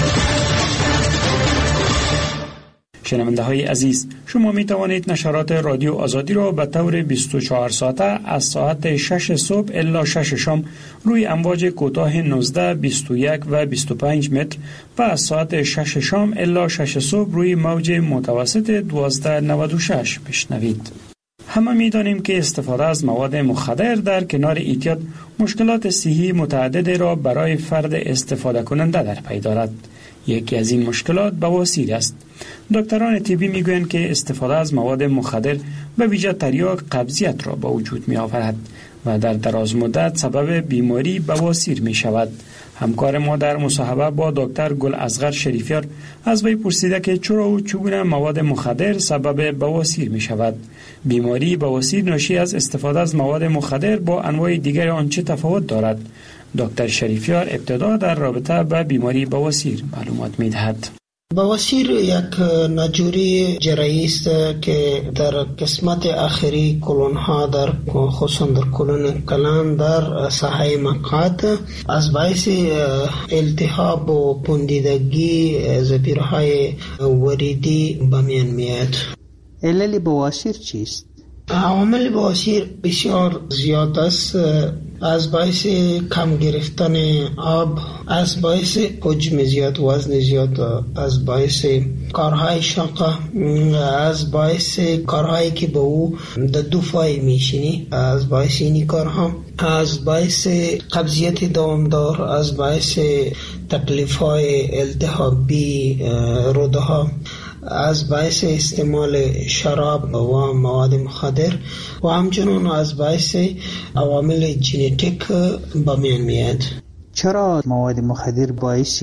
شنونده های عزیز، شما می توانید نشرات رادیو آزادی را به طور بیست و چهار ساعته از ساعت شش صبح الی شش شام روی امواج کوتاه نوزده، بیست و یک و بیست و پنج متر و از ساعت شش شام الی شش صبح روی موج متوسط دوازده نود و شش بشنوید. همه می دانیم که استفاده از مواد مخدر در کنار اعتیاد مشکلات صحی متعددی را برای فرد استفاده کننده در پی دارد. یکی از این مشکلات بواسیر است. دکتران طبی می گویند که استفاده از مواد مخدر به ویژه تریاک قبضیت را به وجود می آورد و در دراز مدت سبب بیماری بواسیر می شود. همکار ما در مصاحبه با دکتر گل اصغر شریفیار از وی پرسیده که چرا و چگونه مواد مخدر سبب بواسیر می شود. بیماری بواسیر ناشی از استفاده از مواد مخدر با انواع دیگر آن چه تفاوت دارد؟ دکتر شریفیار ابتدا در رابطه با بیماری بواسیر معلومات می دهد. بواسیر یک ناجوری جراحی است که در قسمت آخری کلون ها در خصوصا در کلون کلان در ساحه مقعد از باعث التهاب و پوندیدگی زپیرهای وریدی به میان میاد. علل بواسیر چیست؟ عوامل بواسیر بسیار زیاد است. از باعث کم گرفتن آب، از باعث حجم زیاد، وزن زیاد، از باعث کارهای شاقه، از باعث کارهایی که به او در دو فای میشینی، از باعث اینی کارها، از باعث قبضیت دوامدار، از باعث تکلیف های التهابی روده ها، از باعث استعمال شراب و مواد مخدر و همچنان از باعث عوامل ژنتیک به میان میاد. چرا مواد مخدر باعث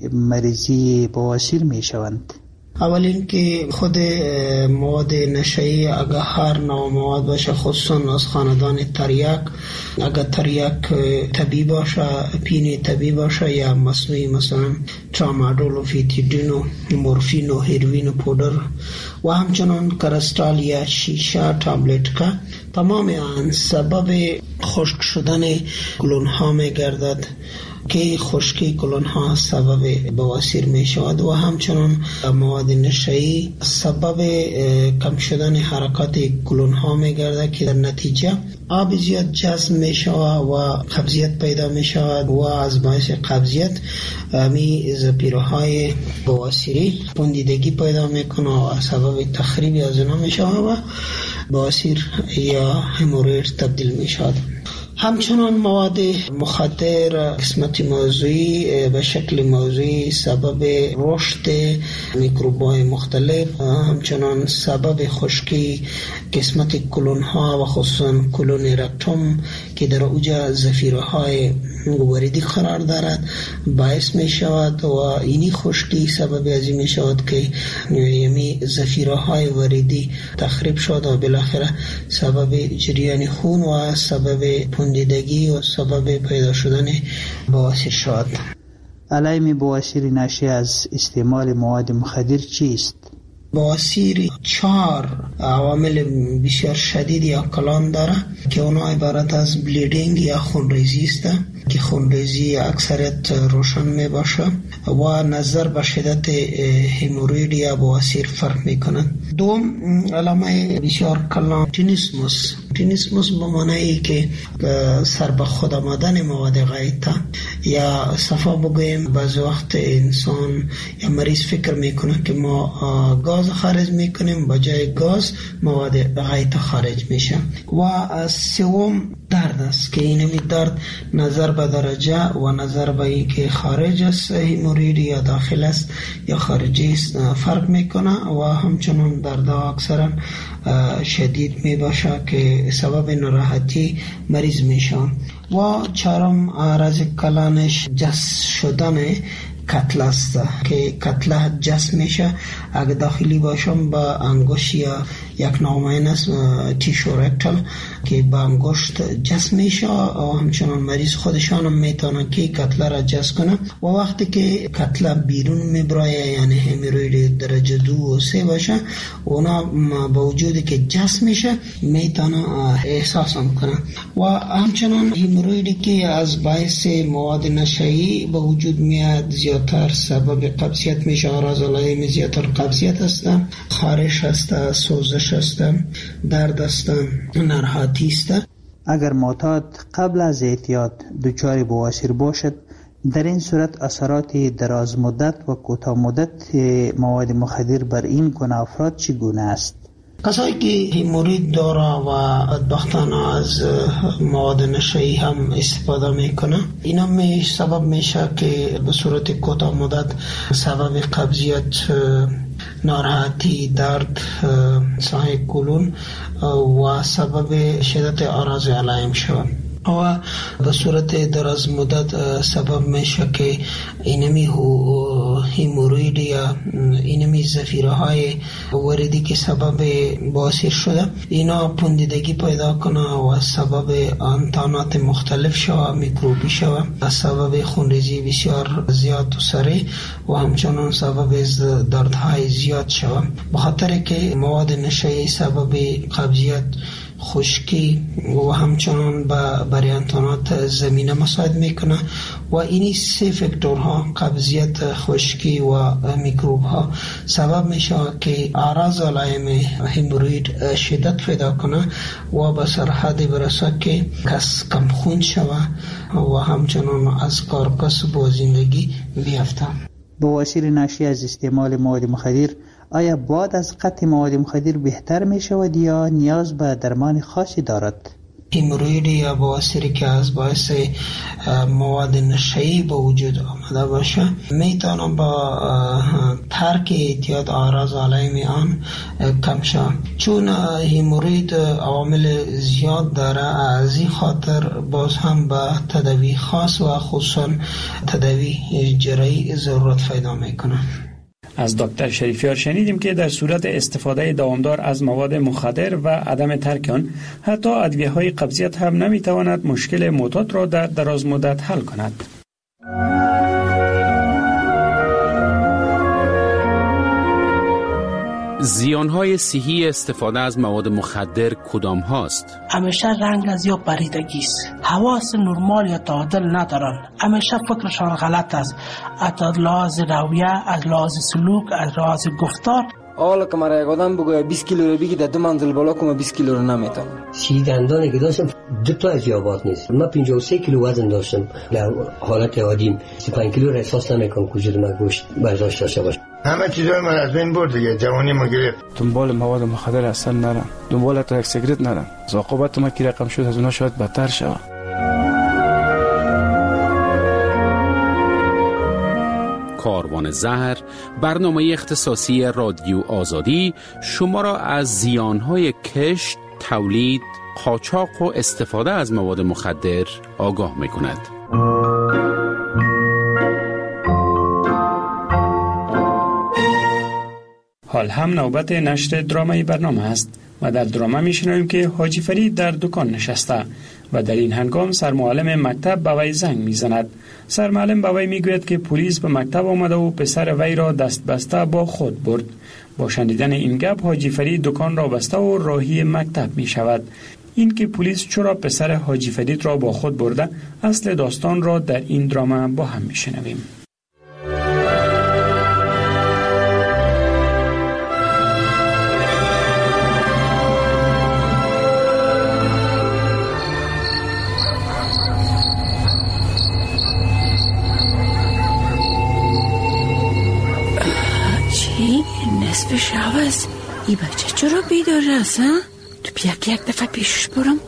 مریضی بواسیر می شوند؟ اول اینکه خود مواد نشئی اگر هر نوع مواد باشه، خصوصا از خاندان تریاک، اگر تریاک طبیعی باشه، پین طبیعی باشه یا مصنوعی، مثلا ترامادول و فیتیدین و مورفین و هیروین و پودر و همچنان کرستال یا شیشه تابلت که تمام آن سبب خشک شدن کلون ها می گردد که خشکی کلون ها سبب بواسیر می شود و همچنان مواد نشئی سبب کم شدن حرکات کلون ها می گردد که در نتیجه آب زیاد جذب می شود و قبضیت پیدا می شود و از باعث قبضیت می زپیره های بواسیری پوندیدگی پیدا می کنه و سبب تخریب از اونا می شود و بواسیر یا هموروید تبدیل می شود. همچنان مواد مخدر قسمت موضوعی به شکل موضوعی سبب رشد میکروب‌های مختلف، همچنان سبب خشکی قسمت کلون ها و خصوصا کلون رکتوم که در اوجا زفیره های وریدی قرار دارد باعث می شود و اینی خشکی سبب ازی می شود که یمی زفیره های وریدی تخریب شد و بالاخره سبب جریان خون و سبب پوندیدگی و سبب پیدا شدن بواسیر شد. علائم بواسیر ناشی از استعمال مواد مخدر چیست؟ بواسیر چهار عوامل بسیار شدید یا کلان داره که اونا عبارت از بلیڈنگ یا خونریزی است که خونریزی اکثریت روشن می باشه و نظر به شدت هموروید یا بواسیر فرق می کنند. دوم علامه بسیار کلان تینیسموس. تینیسموس به معنی که سر به خود آمدن مواد غایطه یا صفا بگویم بعض وقت انسان یا مریض فکر میکنه که ما گاز خارج میکنیم، بجای گاز مواد غایطه خارج میشه. و سوم درد است که اینمی درد نظر به درجه و نظر به این که خارج است هموروید یا داخل است یا خارجی است فرق میکنه و همچنان درد اکثرا شدید می باشه که سبب ناراحتی مریض میشه. و چهارم عرض کلانش جس شدن کتله است که کتله جس میشه اگه داخلی باشم با انگشت یا یک نامین است تیشو رکتل که با انگشت جس میشه و همچنان مریض خودشان هم میتونه که کتله را جس کنه و وقتی که کتله بیرون میبرایه یعنی هموروید درجه دو و سه باشه اونا با وجودی که جس میشه میتونه احساس هم کنه و همچنان همورویدی که از باعث مواد نشئی به وجود میاد زیادتر سبب قبضیت میشه. آراز علائم زیادتر قبضیت هستن، خارش هستن، سوزش هستن، درد هستن، ناراحتی هستن. اگر معتاد قبل از اعتیاد دچار بواسیر باشد در این صورت اثرات دراز مدت و کوتاه مدت مواد مخدر بر این گونه افراد چگونه است؟ کسایی که هموروید داره و بدبختانه از مواد نشئی هم استفاده میکنه اینا می سبب میشه که به صورت کوتاه مدت سبب قبضیت، ناراحتی، درد، سایه کلون و سبب شدت آراز علائم شود و به صورت دراز مدت سبب میشه که اینمی هموروید یا اینمی زفیره های وریدی که سبب بواسیر شده اینا پوندیدگی پیدا کنه و سبب انتانات مختلف شوه، میکروبی شوه، سبب خونریزی بسیار زیاد و سریع و همچنان سبب دردهای زیاد شوه. بخاطر که مواد نشئی سبب قبضیت، خشکی و همچنان با بریانتانات زمینه مساعد میکنه و اینی سه فاکتورها قبضیت، خشکی و میکروب ها سبب میشه که اعراض علائم هموروید شدت پیدا کنه و به سرحد برسه که کس کم خون شوه و همچنان از کار کسب و زندگی بیفته. بواسیر ناشی از استعمال مواد مخدر آیا بعد از قطع مواد مخدر بهتر می شود یا نیاز به درمان خاصی دارد؟ هموروید یا بواسیری که از باعث مواد نشه‌ای به وجود آمده باشه میتونه با ترک اعتیاد اعراض علائم آن کم شود، چون هموروید عوامل زیاد داره. از این خاطر باز هم به تداوی خاص و خصوصا تداوی جراحی ضرورت پیدا میکنه. از دکتر شریفیار شنیدیم که در صورت استفاده دوامدار از مواد مخدر و عدم ترک آن، حتی ادویه‌های قبضیت هم نمیتواند مشکل معتاد را در دراز مدت حل کند. زیانهای صحی استفاده از مواد مخدر کدام هاست؟ همیشه رنگ از یا پریدگی است، حواس نرمال یا تعادل ندارن، همیشه فکرشان غلط است، از لحاظ رویه، از لحاظ سلوک، از لحاظ گفتار. حالا که مرا یک آدم بگوید بیست کیلو رو بگی در دو منزل بالا کنم بیست کیلو رو نمیتونم. سی دندانی که داشتم دو تا از یابات نیست. من پنجاه و سه کیلو وزن داشتم. در حالت عادیم سی و پنج کیلو را احساس نمیکنم که وجود من گوشت برداشت داشته باشه. همه چیزای من از بین برد دیگه، جوانی ما گرفت. دنبال مواد مخدر اصلا نرم، دنبال تا یک سیگرت نرم. عاقبت ما کی رقم شد از اونها شاید بدتر شود. کاروان زهر، برنامه اختصاصی رادیو آزادی شما را از زیانهای کشت، تولید، قاچاق و استفاده از مواد مخدر آگاه می کند. حال هم نوبت نشر درامای برنامه است و در درامه میشنویم که حاجی فرید در دکان نشسته و در این هنگام سرمعلم مکتب به وی زنگ میزند. سرمعلم به وی میگوید که پلیس به مکتب آمده و پسر وی را دست بسته با خود برد. با شنیدن این گپ حاجی فرید دکان را بسته و راهی مکتب می شود. این که پلیس چرا پسر حاجی فرید را با خود برده، اصل داستان را در این درامه با هم میشنویم. نصف شب است. ای بچه چرا بیدار است؟ تو بیا که یک دفعه پیشش برم.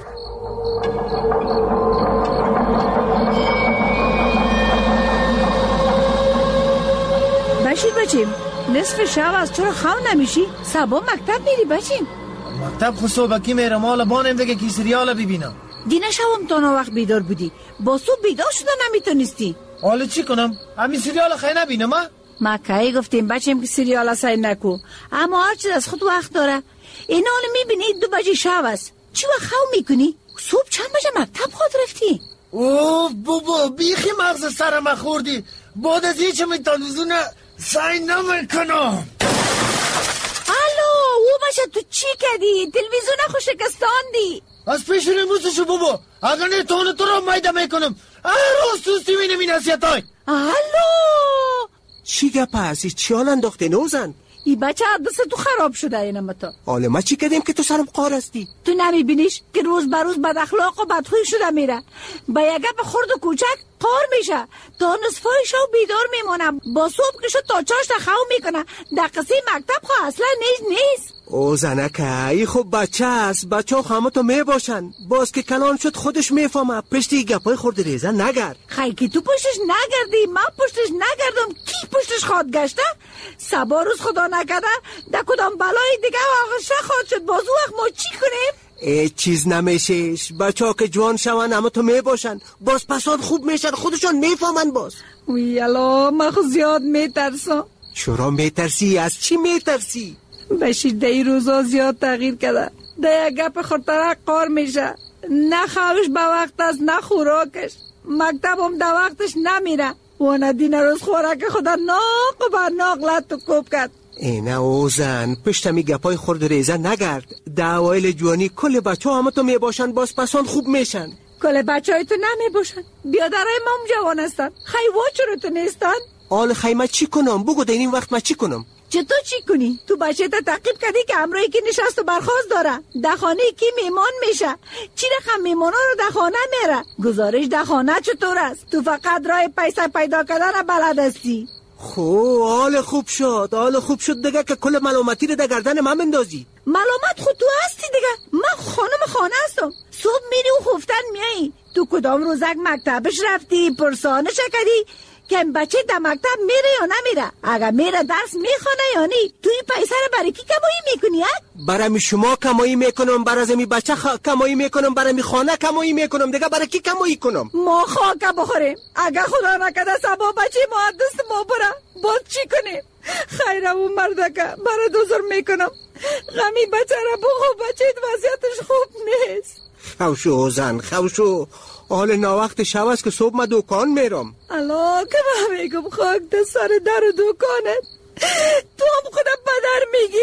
بشیر بچیم، نصف شب است، چرا خواب نمیشی؟ صبح مکتب میری بچیم. مکتب خود صبحکی میرم، مال بانم بگه که سریال ببینم. دینه شبم تا وقت بیدار بودی، با صبح بیدار شده نمیتونستی. حالا چی کنم؟ همین سریال خیلی نبینم ها؟ ما که گفتیم بچیم که سریال سعی نکو، اما هر چیز از خود وقت داره. این حال میبینی دو بجه شب است، چی وقت خواب میکنی؟ صبح چند بجه مکتب خود رفتی؟ اوه بابا بیخی مغز سرم خوردی، بعد از هیچ می تلویزیون سعی نمیکنم. الو او بچه تو چی کردی؟ تلویزیون خو شکستاندی. از پیش رموزشو بابا، اگر نه تانو تو را میده میکنم. هر روز سوستی مینم این حسیت های. الو چی گپ هستی؟ چی حال انداخته نوزن؟ ای بچه دست تو خراب شده اینم تا. حالا ما چی کردیم که تو سرم قار هستی؟ تو نمیبینیش که روز بروز بد اخلاق و بدخوی شده میره، با یک گپ خرد و کوچک قار میشه، تا نصفای شب بیدار میمونم، با صبح که شد تا چاشت خواب میکنه. دقیقه مکتب خو اصلا نیست نیست. او زنکه ای خب بچه است، بچه ها همه تو میباشن، باز که کلان شد خودش میفهمه، پشتی گپای خورد ریزه نگرد. خیلی که تو پشتش نگردی، من پشتش نگردم، کی پشتش خواد گشته؟ سبا روز خدا نکرده در کدام بلای دیگه واقعش خواهد شد، بازو وقت ما چی کنیم؟ ای چیز نمیشش، بچه ها که جوان شون همه تو میباشن، باز پساد خوب میشن، خودشان میفهمن. باز وی الا من خود زیاد میترسم. چرا میترسی؟ از چی میترسی؟ بشیر دی روزا زیاد تغییر کرده، دی گپ خورترک قار میشه، نه خوابش به وقت است نه خوراکش، مکتب هم در وقتش نمیره و ندین روز خوراک خدا ناق و برناق لط و کوب کرد. اینه اوزن پشتمی گپای خورد ریزه نگرد، دعوایل جوانی کل بچه ها همه تو میباشن، باز پسان خوب میشن. کل بچه های تو نمی باشن. بیادرهای ما هم جوان هستن. خیوا چرا تو نیستن؟ آل خیمه چی کنم؟ بگو در این وقت ما چی کنم؟ چطور چی کنی؟ تو بچه تا تعقیب کردی که امروی که نشست و برخواست داره. دخانه کی میمان میشه؟ چی رقم میمانا رو دخانه میره؟ گزارش دخانه چطور است؟ تو فقط راه پیسه پیدا کردن بلد هستی. خو حال خوب شد حال خوب شد دیگه که کل ملامتی رو در گردن من بندازی. ملامت خود تو هستی دیگه. من خانم خانه هستم. صبح میری و خفتن میایی. تو کدام روزک مکتبش رفتی؟ پرسانه شکری؟ که بچه در مکتب میره یا نمیره؟ اگر میره درس میخونه یا نی؟ توی پیسه رو برای کی کمایی میکنی؟ برای شما کمایی میکنم، برای می بچه خ... کمایی میکنم، برای می خانه کمایی میکنم دیگه. برای کی کمایی کنم؟ ما خاک بخوریم. اگر خدا نکده سبا بچه ما دست ما بره باز چی کنیم؟ خیره و مردکه برای دوزر میکنم. غمی بچه را بخو، بچه وضعیتش خوب نیست. خوشو زن خوشو، حال ناوقت شب است که صبح ما دکان میرم. الا که من میگم خاک ده سر در دکانت، تو هم خودم پدر میگی.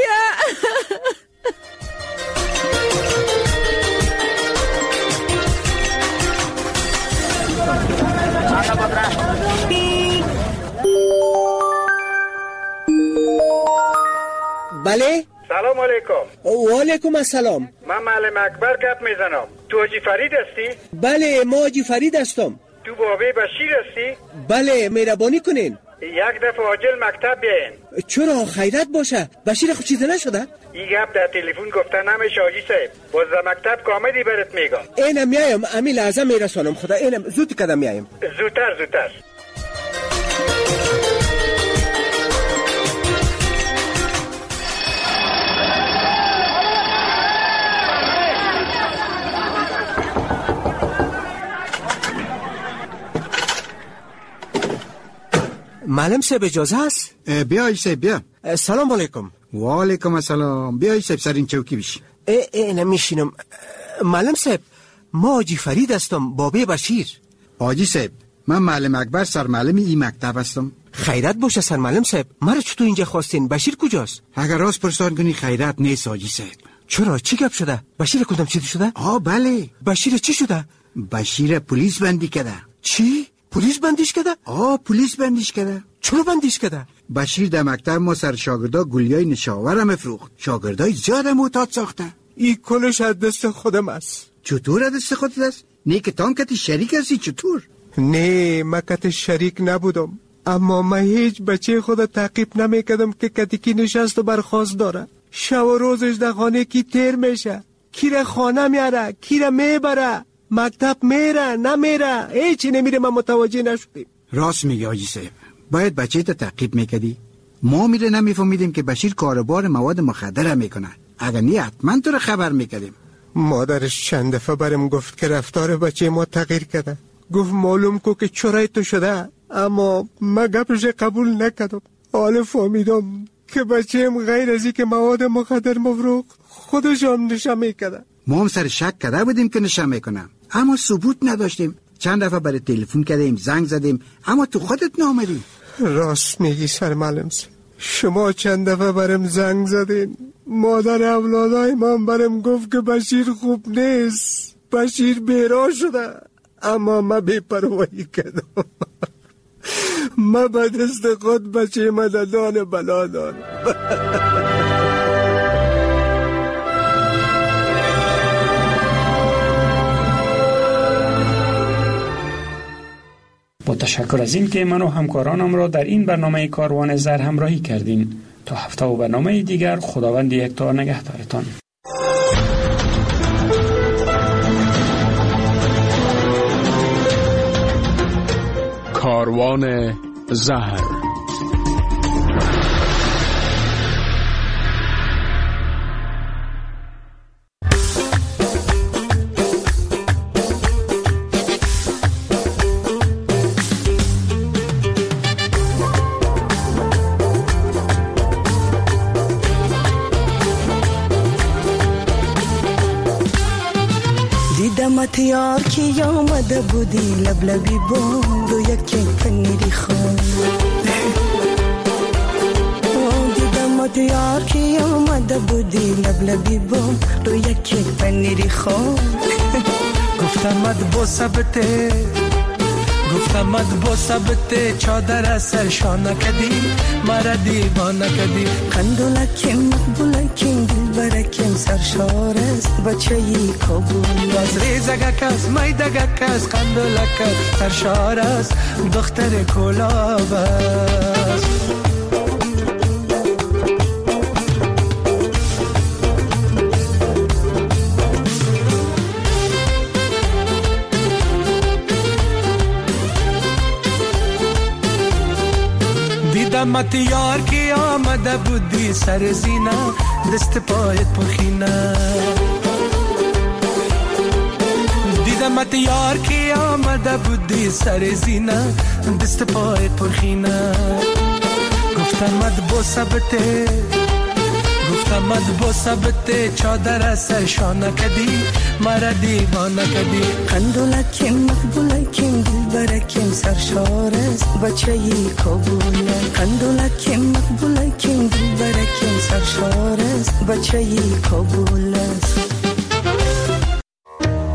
بله؟ سلام علیکم. و علیکم السلام. من معلم اکبر گپ میزنم. تو حاجی فرید هستی؟ بله ما حاجی فرید هستم. تو بابی بشیر هستی؟ بله مهربانی کنین. یک دفعه عاجل مکتب بیاین. چرا خیرت باشه؟ بشیر خود چیزی نشده؟ این گپ در تلفن گفتن نمیشه حاجی صاحب. باز در مکتب کاملی برات میگم. اینم میایم، امی لحظه میرسانم. خدا اینم زود کدام میایم. زودتر زودتر. معلم صاحب اجازه است؟ بیا ایسه بیا. سلام علیکم. و علیکم السلام. بیا ایسه سر این چوکی بشی. ای ای نمیشینم. معلم صاحب ما حاجی فرید هستم، بابی بشیر. حاجی صاحب من معلم اکبر سر معلم این مکتب هستم. خیرت باشه سر معلم صاحب. مرا چطور اینجا خواستین؟ بشیر کجاست؟ اگر راست پرسان کنی خیرت نیست حاجی صاحب. چرا چی گپ شده؟ بشیر کدام چی شده؟ آه بله. بشیر چی شده؟ بشیر پلیس بندی کرده. چی؟ پلیس بندیش کرده؟ آه پلیس بندیش کرده. چرا بندیش کرده؟ بشیر در مکتب ما سر شاگردا گلیای نشاور هم افروخت. شاگردای زیاد معتاد ساخته. این کلش از دست خودم است. چطور از دست خودت است؟ نه که تان کتی شریک هستی چطور؟ نه من کتی شریک نبودم، اما من هیچ بچه خود تعقیب نمیکردم که کتی کی نشست و برخواست داره. شب و روزش در خانه کی تیر میشه، کی را خانه میاره، کی را میبره، مکتب میره نمیره، هیچی نمیره. من متوجه نشدیم. راست میگی حاجی صاحب، باید بچه تا تعقیب میکردی. ما میره نمیفهمیدیم که بشیر کاربار مواد مخدر میکنه. اگر نی حتما تو رو خبر میکردیم. مادرش چند دفعه برم گفت که رفتار بچه ما تغییر کرده. گفت معلوم کو که چرای تو شده، اما من گپش قبول نکردم. حالا فهمیدم که بچه‌م غیر از اینکه مواد مخدر مفروخ خودش هم نشه میکرده. ما هم سر شک کرده بودیم که نشه میکنه، اما ثبوت نداشتیم. چند دفعه برای تلفن کردیم، زنگ زدیم، اما تو خودت نامدی. راست میگی سر معلم صاحب. شما چند دفعه برم زنگ زدین. مادر اولادای من برم گفت که بشیر خوب نیست، بشیر بیرا شده، اما من بی‌پروايی کردم. من به دست خود بچه مددان بلا دارم. با تشکر از این که من و همکارانم را در این برنامه کاروان زر همراهی کردین. تا هفته و برنامه دیگر خداوند یکتا نگهدارتان. کاروان زهر. دیدمت یار کی آمده بودی لبلبی بود و یکی پنیری خون. دیدمت یار کی آمده بودی لبلبی بود و یکی پنیری خون. گفتم گفتم مد با سبته گفتم مد با سبته چادر سر شانه کدی مرا دیوانه کدی قندولکیم مقبولکیم دلبرکیم سرشار است بچه ای کابل باز ریزگه کس میدگه کس قندولک سرشار است دختر کلاب است. دیدمت یار کی آمده بودی سر زینه دست پایت پرخینه دیدمت یار کی آمده بودی سر زینه دست پایت پرخینه گفتم مد با سبته گفتم مد با سبته چادر سر شانه کدی مرا دیوانه کدی قندولکیم مقبولکیم دلبرکیم سرشار است بچه ای کابل قندولکیم مقبولکیم دلبرکیم سرشار است بچه ای کابل است.